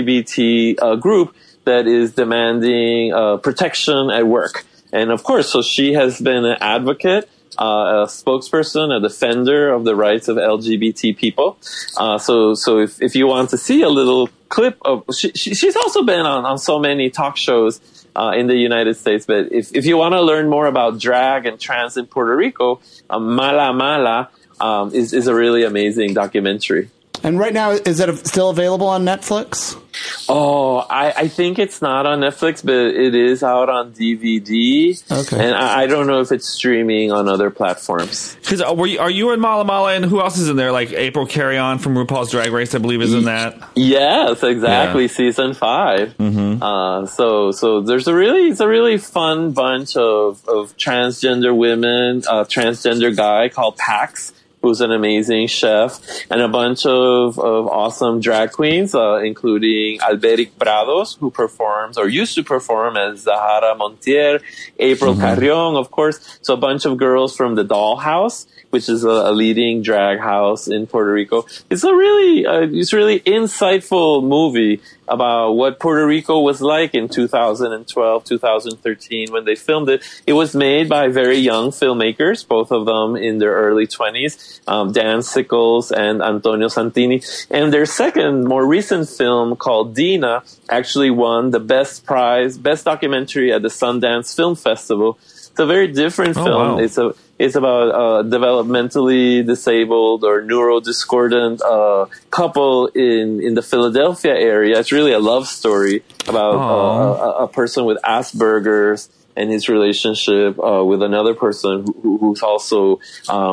LGBT group that is demanding protection at work. And of course, so she has been an advocate, a spokesperson, a defender of the rights of LGBT people. So if you want to see a little clip of, she's also been on so many talk shows in the United States. But if you want to learn more about drag and trans in Puerto Rico, Mala Mala is a really amazing documentary. And right now, is it still available on Netflix? Oh, I think it's not on Netflix, but it is out on DVD. Okay. And I don't know if it's streaming on other platforms. Because are you in Mala Mala, and who else is in there? Like April Carry-On from RuPaul's Drag Race, I believe, is in that. Yes, exactly. Yeah. Season 5. Mm-hmm. So there's a really fun bunch of transgender women, transgender guy called Pax, who's an amazing chef, and a bunch of awesome drag queens, including Alberic Prados, who performs or used to perform as Zahara Montier, April Carrion, of course. So a bunch of girls from the Dollhouse, which is a leading drag house in Puerto Rico. It's a really insightful movie about what Puerto Rico was like in 2012, 2013 when they filmed it. It was made by very young filmmakers, both of them in their early 20s, Dan Sickles and Antonio Santini. And their second, more recent film called Dina actually won the best documentary at the Sundance Film Festival. It's a very different film. Wow. It's about developmentally disabled or neurodiscordant couple in the Philadelphia area. It's really a love story about a person with Asperger's and his relationship with another person who's also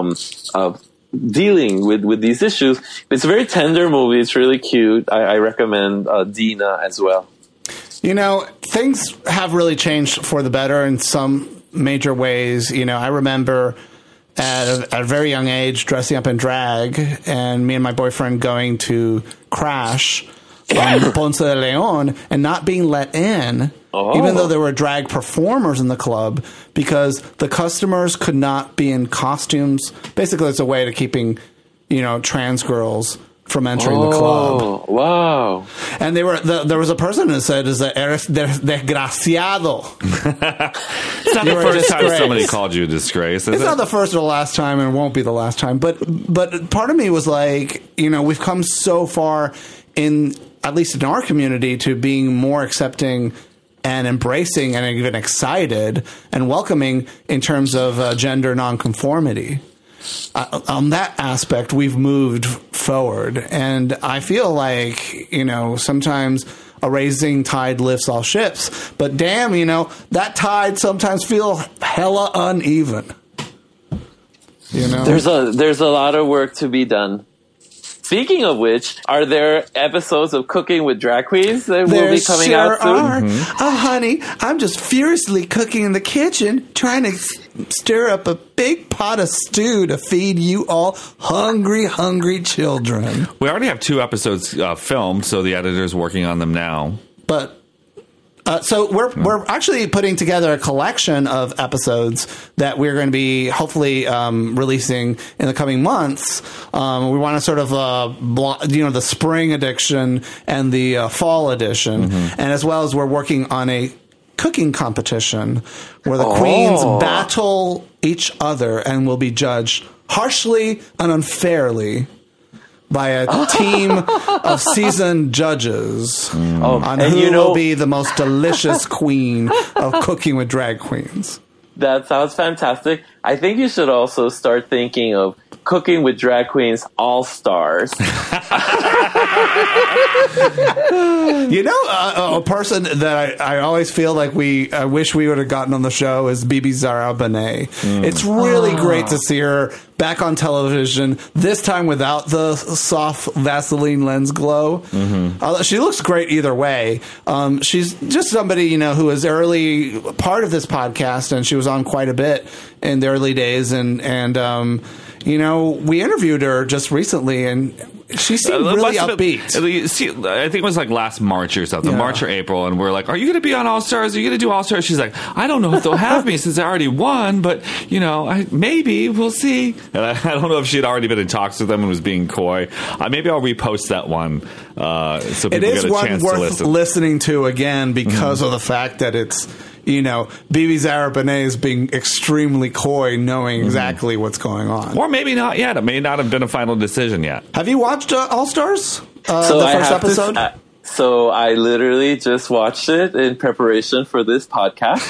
dealing with these issues. It's a very tender movie. It's really cute. I recommend Dina as well. You know, things have really changed for the better in some major ways. You know, I remember at a very young age dressing up in drag, and me and my boyfriend going to Crash on Ponce de Leon and not being let in, even though there were drag performers in the club, because the customers could not be in costumes. Basically, it's a way to keeping, you know, trans girls from entering the club. Wow. And there was a person who said, "Is that eres desgraciado?" It's not the first time somebody called you a disgrace, is It's not the first or the last time, and it won't be the last time. But part of me was like, you know, we've come so far in, at least in our community, to being more accepting and embracing and even excited and welcoming in terms of gender nonconformity. On that aspect, we've moved forward. And I feel like, you know, sometimes a rising tide lifts all ships. But damn, you know, that tide sometimes feels hella uneven. You know? There's a lot of work to be done. Speaking of which, are there episodes of Cooking with Drag Queens that will be coming out soon? Are. Oh, honey, I'm just furiously cooking in the kitchen, trying to stir up a big pot of stew to feed you all hungry children. We already have 2 episodes filmed, so the editor's working on them now. But so we're actually putting together a collection of episodes that we're going to be hopefully releasing in the coming months. We want to sort of the spring edition and the fall edition, and as well as we're working on a cooking competition where the queens battle each other and will be judged harshly and unfairly by a team of seasoned judges on who will be the most delicious queen of Cooking with Drag Queens. That sounds fantastic. I think you should also start thinking of Cooking with Drag Queens All-Stars. You know, a person that I always feel like I wish we would have gotten on the show is Bibi Zahra Benet. It's really great to see her back on television, this time without the soft Vaseline lens glow. She looks great either way. She's just somebody, you know, who was early part of this podcast, and she was on quite a bit in the early days, and you know, we interviewed her just recently, and she seemed really upbeat. See, I think it was like last March or something, March or April, and we're like, "Are you going to be on All Stars? Are you going to do All Stars?" She's like, "I don't know if they'll have me since I already won, but you know, maybe we'll see." And I don't know if she had already been in talks with them and was being coy. Maybe I'll repost that one so people get a chance to listen. It is one worth listening to again because of the fact that it's, you know, Bibi Zahra Benet is being extremely coy, knowing exactly what's going on. Or maybe not yet. It may not have been a final decision yet. Have you watched All Stars? The first episode? So I literally just watched it in preparation for this podcast.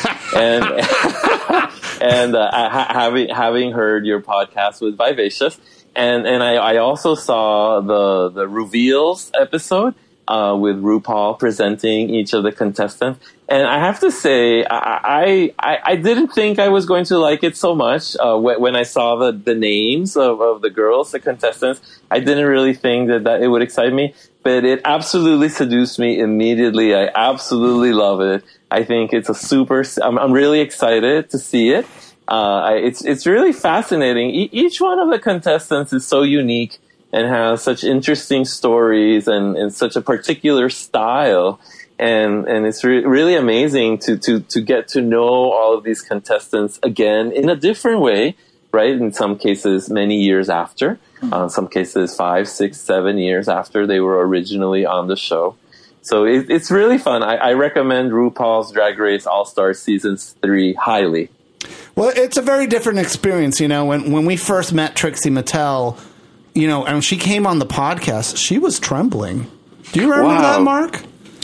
and having heard your podcast with Vivacious. And I also saw the Reveals episode with RuPaul presenting each of the contestants. And I have to say, I didn't think I was going to like it so much. When I saw the names of the girls, the contestants, I didn't really think that it would excite me. But it absolutely seduced me immediately. I absolutely love it. I think it's I'm really excited to see it. It's really fascinating. Each one of the contestants is so unique and has such interesting stories and such a particular style. And it's really amazing to get to know all of these contestants again in a different way, right? In some cases, many years after, in some cases 5, 6, 7 years after they were originally on the show. So it's really fun. I recommend RuPaul's Drag Race All-Stars Season 3 highly. Well, it's a very different experience. You know, when we first met Trixie Mattel, you know, and she came on the podcast, she was trembling. Do you remember that, Mark?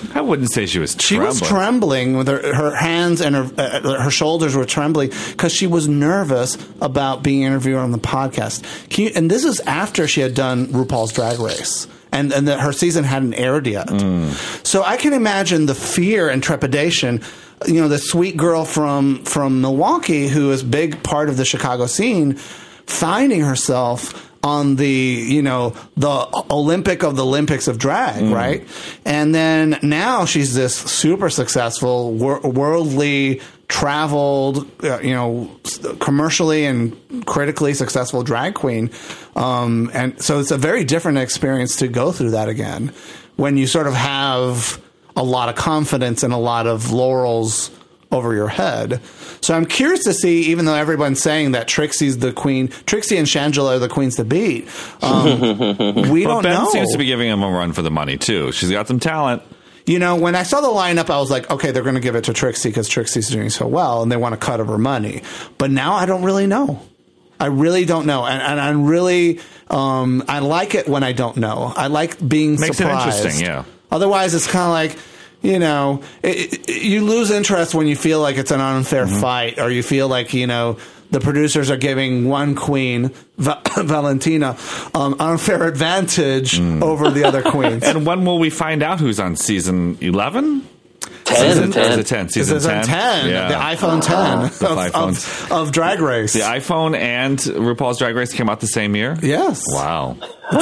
I wouldn't say she was She trembling. was trembling with her hands and her shoulders were trembling because she was nervous about being interviewed on the podcast. And this is after she had done RuPaul's Drag Race. And her season hadn't aired yet. So I can imagine the fear and trepidation. You know, the sweet girl from Milwaukee, who is a big part of the Chicago scene, finding herself on the Olympic of the Olympics of drag, right? And then now she's this super successful, worldly, traveled, commercially and critically successful drag queen. And so it's a very different experience to go through that again when you sort of have a lot of confidence and a lot of laurels over your head. So I'm curious to see, even though everyone's saying that Trixie's the queen, Trixie and Shangela are the queens to beat, we don't Ben know. seems to be giving him a run for the money, too. She's got some talent. You know, when I saw the lineup, I was like, okay, they're going to give it to Trixie because Trixie's doing so well, and they want a cut of her money. But now I don't really know. I really don't know. And I'm really, I like it when I don't know. I like being Makes surprised. it interesting, yeah. Otherwise, it's kind of like, you lose interest when you feel like it's an unfair fight, or you feel like, the producers are giving one queen, Valentina, unfair advantage over the other queens. And when will we find out who's on season 11? 10. Season 10? Yeah. The iPhone 10 of Drag Race. The iPhone and RuPaul's Drag Race came out the same year? Yes. Wow.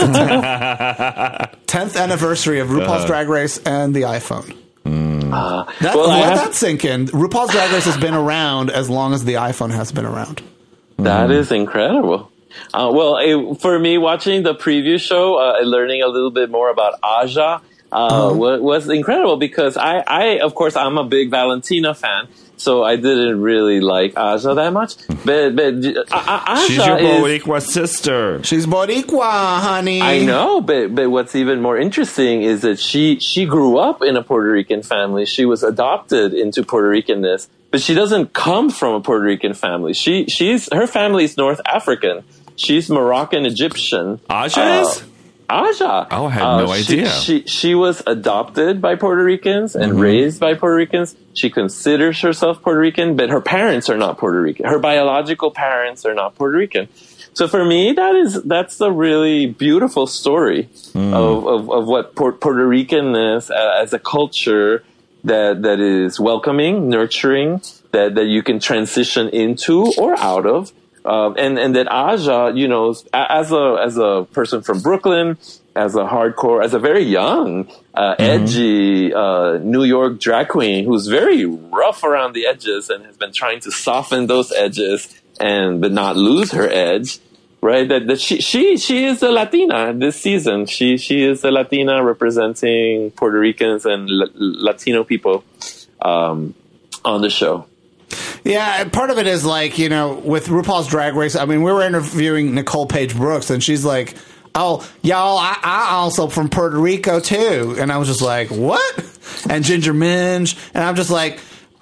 10th anniversary of RuPaul's Drag Race and the iPhone. Let that sink in. RuPaul's Drag Race has been around as long as the iPhone has been around. That is incredible. For me, watching the preview show, learning a little bit more about Aja was incredible because of course, I'm a big Valentina fan. So I didn't really like Aja that much. But Aja she's your Boricua sister. She's Boricua, honey. I know, but what's even more interesting is that she grew up in a Puerto Rican family. She was adopted into Puerto Ricanness, but she doesn't come from a Puerto Rican family. Her family is North African. She's Moroccan Egyptian. Aja is? Aja. Oh, I had no idea. She was adopted by Puerto Ricans and raised by Puerto Ricans. She considers herself Puerto Rican, but her parents are not Puerto Rican. Her biological parents are not Puerto Rican. So for me, that's a really beautiful story of what Puerto Ricanness as a culture that is welcoming, nurturing, that you can transition into or out of. And that Aja, as a person from Brooklyn, as a very young, edgy, New York drag queen who's very rough around the edges and has been trying to soften those edges but not lose her edge, right? That she is a Latina this season. She is a Latina representing Puerto Ricans and Latino people, on the show. Yeah, part of it is like, with RuPaul's Drag Race, I mean, we were interviewing Nicole Page Brooks, and she's like, oh, y'all, I also from Puerto Rico, too. And I was just like, what? And Ginger Minge. And I'm just like,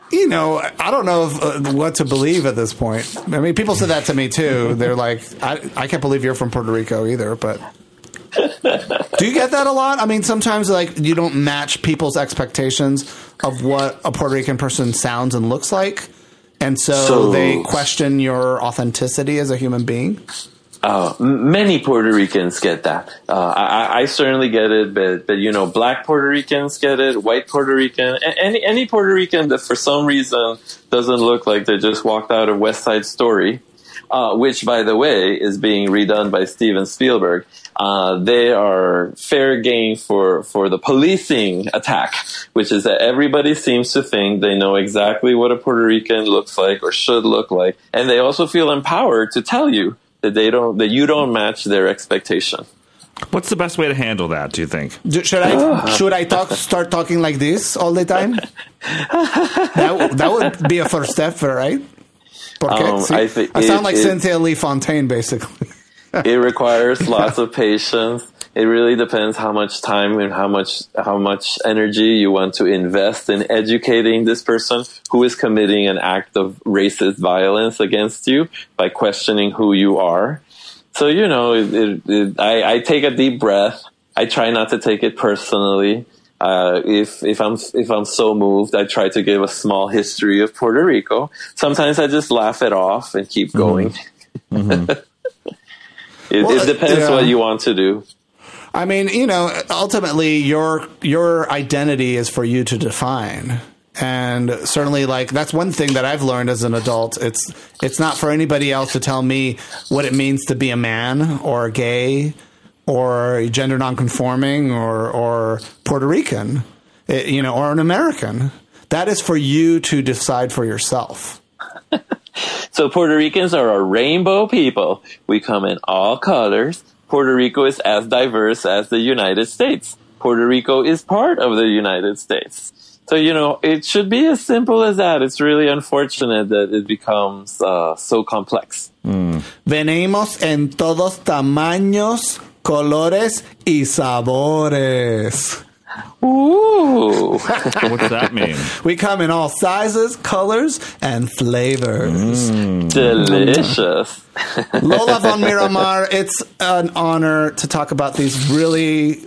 I don't know what to believe at this point. I mean, people said that to me, too. They're like, I can't believe you're from Puerto Rico either, but... Do you get that a lot? I mean, sometimes like you don't match people's expectations of what a Puerto Rican person sounds and looks like, and so they question your authenticity as a human being. Many Puerto Ricans get that. I certainly get it, but Black Puerto Ricans get it, white Puerto Rican, any Puerto Rican that for some reason doesn't look like they just walked out of West Side Story. Which, by the way, is being redone by Steven Spielberg. They are fair game for the policing attack, which is that everybody seems to think they know exactly what a Puerto Rican looks like or should look like, and they also feel empowered to tell you that you don't match their expectation. What's the best way to handle that, do you think? Should I start talking like this all the time? That would be a first step, right? I sound like Cynthia Lee Fontaine, basically. It requires lots of patience. It really depends how much time and how much energy you want to invest in educating this person who is committing an act of racist violence against you by questioning who you are. So, I take a deep breath. I try not to take it personally. If I'm so moved, I try to give a small history of Puerto Rico. Sometimes I just laugh it off and keep going. Mm-hmm. It depends what you want to do. I mean, ultimately your identity is for you to define. And certainly, like, that's one thing that I've learned as an adult. It's not for anybody else to tell me what it means to be a man or a gay or gender nonconforming or Puerto Rican, or an American. That is for you to decide for yourself. So Puerto Ricans are a rainbow people. We come in all colors. Puerto Rico is as diverse as the United States. Puerto Rico is part of the United States. So, it should be as simple as that. It's really unfortunate that it becomes so complex. Venimos en todos tamaños, colores y sabores. Ooh. What's that mean? We come in all sizes, colors, and flavors. Delicious. Lola von Miramar, it's an honor to talk about these really,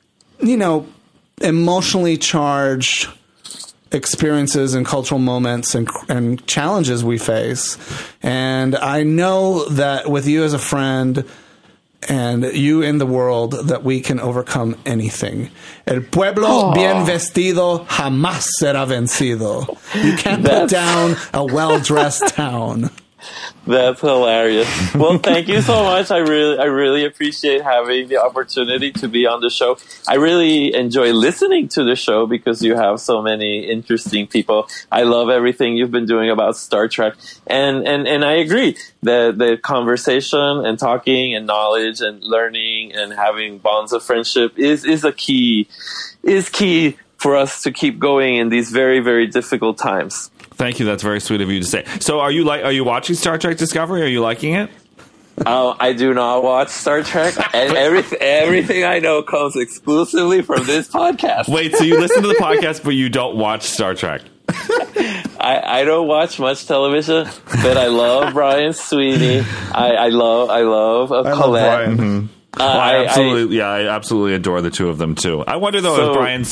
emotionally charged experiences and cultural moments and challenges we face. And I know that with you as a friend and you in the world, that we can overcome anything. El pueblo bien vestido jamás será vencido. You can't put down a well-dressed town. That's hilarious. Well, thank you so much. I really appreciate having the opportunity to be on the show. I really enjoy listening to the show because you have so many interesting people. I love everything you've been doing about Star Trek. And I agree that the conversation and talking and knowledge and learning and having bonds of friendship is key for us to keep going in these very, very difficult times. Thank you. That's very sweet of you to say. So are you watching Star Trek Discovery? Are you liking it? I do not watch Star Trek, and everything I know comes exclusively from this podcast. Wait, so you listen to the podcast, but you don't watch Star Trek? I don't watch much television, but I love Brian Sweeney. I love Colette. Mm-hmm. I absolutely adore the two of them too. I wonder though if Brian,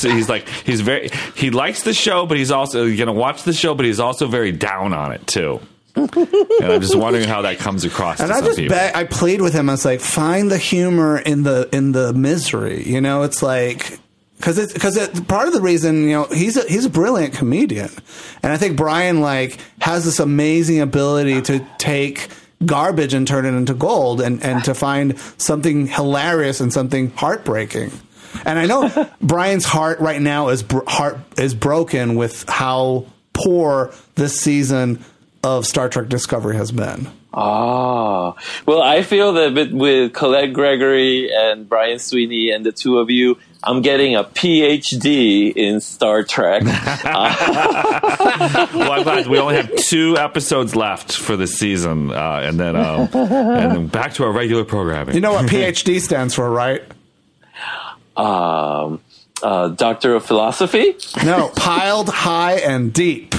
he likes the show, but he's also going to watch the show, but he's also very down on it too. And I'm just wondering how that comes across. And I plead with him. I was like, find the humor in the misery. It's like. Because part of the reason, he's a brilliant comedian, and I think Brian has this amazing ability to take garbage and turn it into gold, and to find something hilarious and something heartbreaking. And I know Brian's heart right now is broken with how poor this season of Star Trek Discovery has been. Well, I feel that with Colette Gregory and Brian Sweeney and the two of you, I'm getting a PhD in Star Trek. Well, I'm glad we only have 2 episodes left for this season, and then back to our regular programming. You know what PhD stands for, right? Doctor of Philosophy? No, piled high and deep.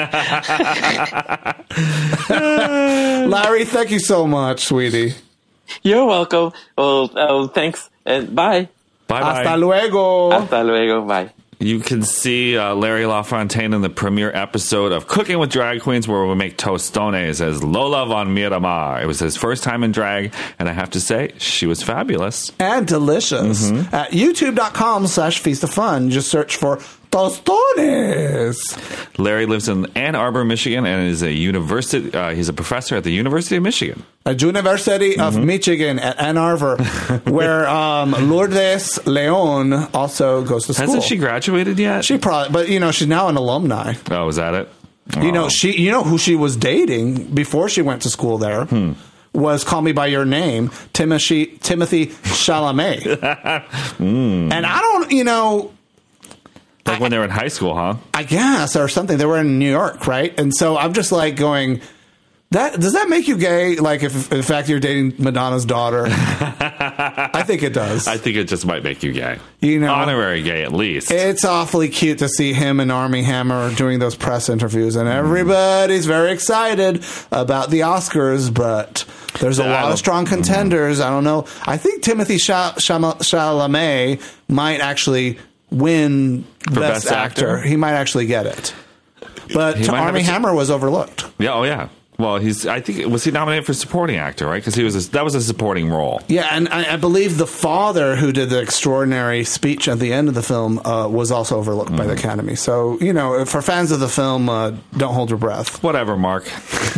Larry, thank you so much, sweetie. You're welcome. Well, thanks, and bye. Bye-bye. Hasta luego. Hasta luego. Bye. You can see Larry LaFontaine in the premiere episode of Cooking with Drag Queens, where we make tostones as Lola von Miramar. It was his first time in drag, and I have to say, she was fabulous. And delicious. Mm-hmm. At youtube.com/Feast of Fun, just search for tostones. Larry lives in Ann Arbor, Michigan, and is he's a professor at the University of Michigan. At University of Michigan at Ann Arbor, where Lourdes Leon also goes to school. Hasn't she graduated yet? She probably, but she's now an alumni. Oh, is that it? Who she was dating before she went to school there was Call Me by Your Name, Timothée Chalamet. And I don't, like when they were in high school, huh? I guess, or something. They were in New York, right? And so I'm just going, does that make you gay? Like if in fact you're dating Madonna's daughter? I think it does. I think it just might make you gay. Honorary gay at least. It's awfully cute to see him and Armie Hammer doing those press interviews, and everybody's very excited about the Oscars, but there's a lot of strong contenders. I don't know. I think Timothée Chalamet might actually win For Best Best Actor. Actor? He might actually get it. But He might Armie have a- Hammer was overlooked. Yeah, oh yeah. Well, I think, was he nominated for supporting actor, right? Because that was a supporting role. Yeah, and I believe the father who did the extraordinary speech at the end of the film was also overlooked by the Academy. So, for fans of the film, don't hold your breath. Whatever, Mark.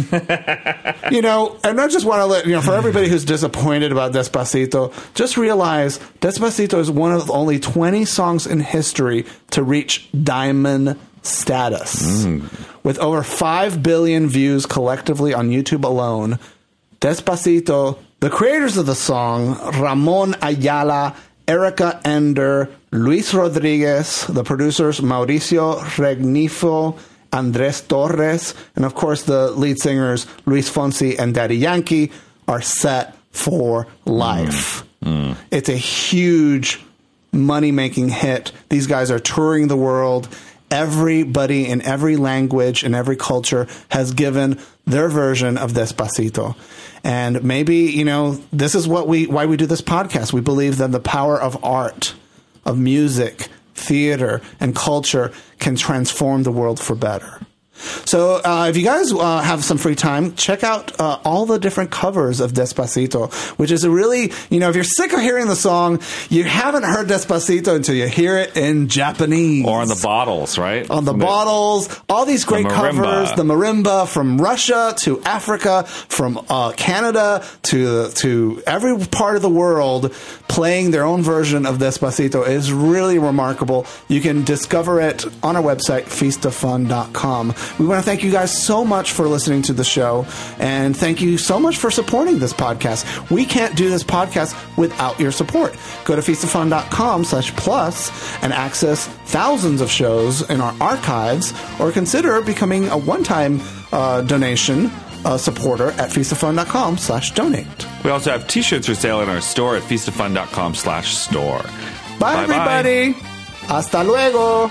And I just want to let, for everybody who's disappointed about Despacito, just realize Despacito is one of only 20 songs in history to reach diamond status. With over 5 billion views collectively on YouTube alone, Despacito, the creators of the song, Ramon Ayala, Erica Ender, Luis Rodriguez, the producers, Mauricio Regnifo, Andres Torres, and of course the lead singers, Luis Fonsi and Daddy Yankee, are set for life. It's a huge money-making hit. These guys are touring the world. Everybody in every language and every culture has given their version of Despacito. And maybe, this is why we do this podcast. We believe that the power of art, of music, theater, and culture can transform the world for better. So if you guys have some free time, check out all the different covers of Despacito, which is a really, if you're sick of hearing the song, you haven't heard Despacito until you hear it in Japanese. Or on the bottles, right? On the bottles, all these great covers, the marimba from Russia to Africa, from Canada to every part of the world playing their own version of Despacito is really remarkable. You can discover it on our website, feastoffun.com. We want to thank you guys so much for listening to the show, and thank you so much for supporting this podcast. We can't do this podcast without your support. Go to feastoffun.com/plus and access thousands of shows in our archives, or consider becoming a one-time donation supporter at feastoffun.com/donate. We also have t-shirts for sale in our store at feastoffun.com/store. Bye, everybody. Hasta luego.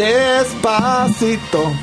Despacito.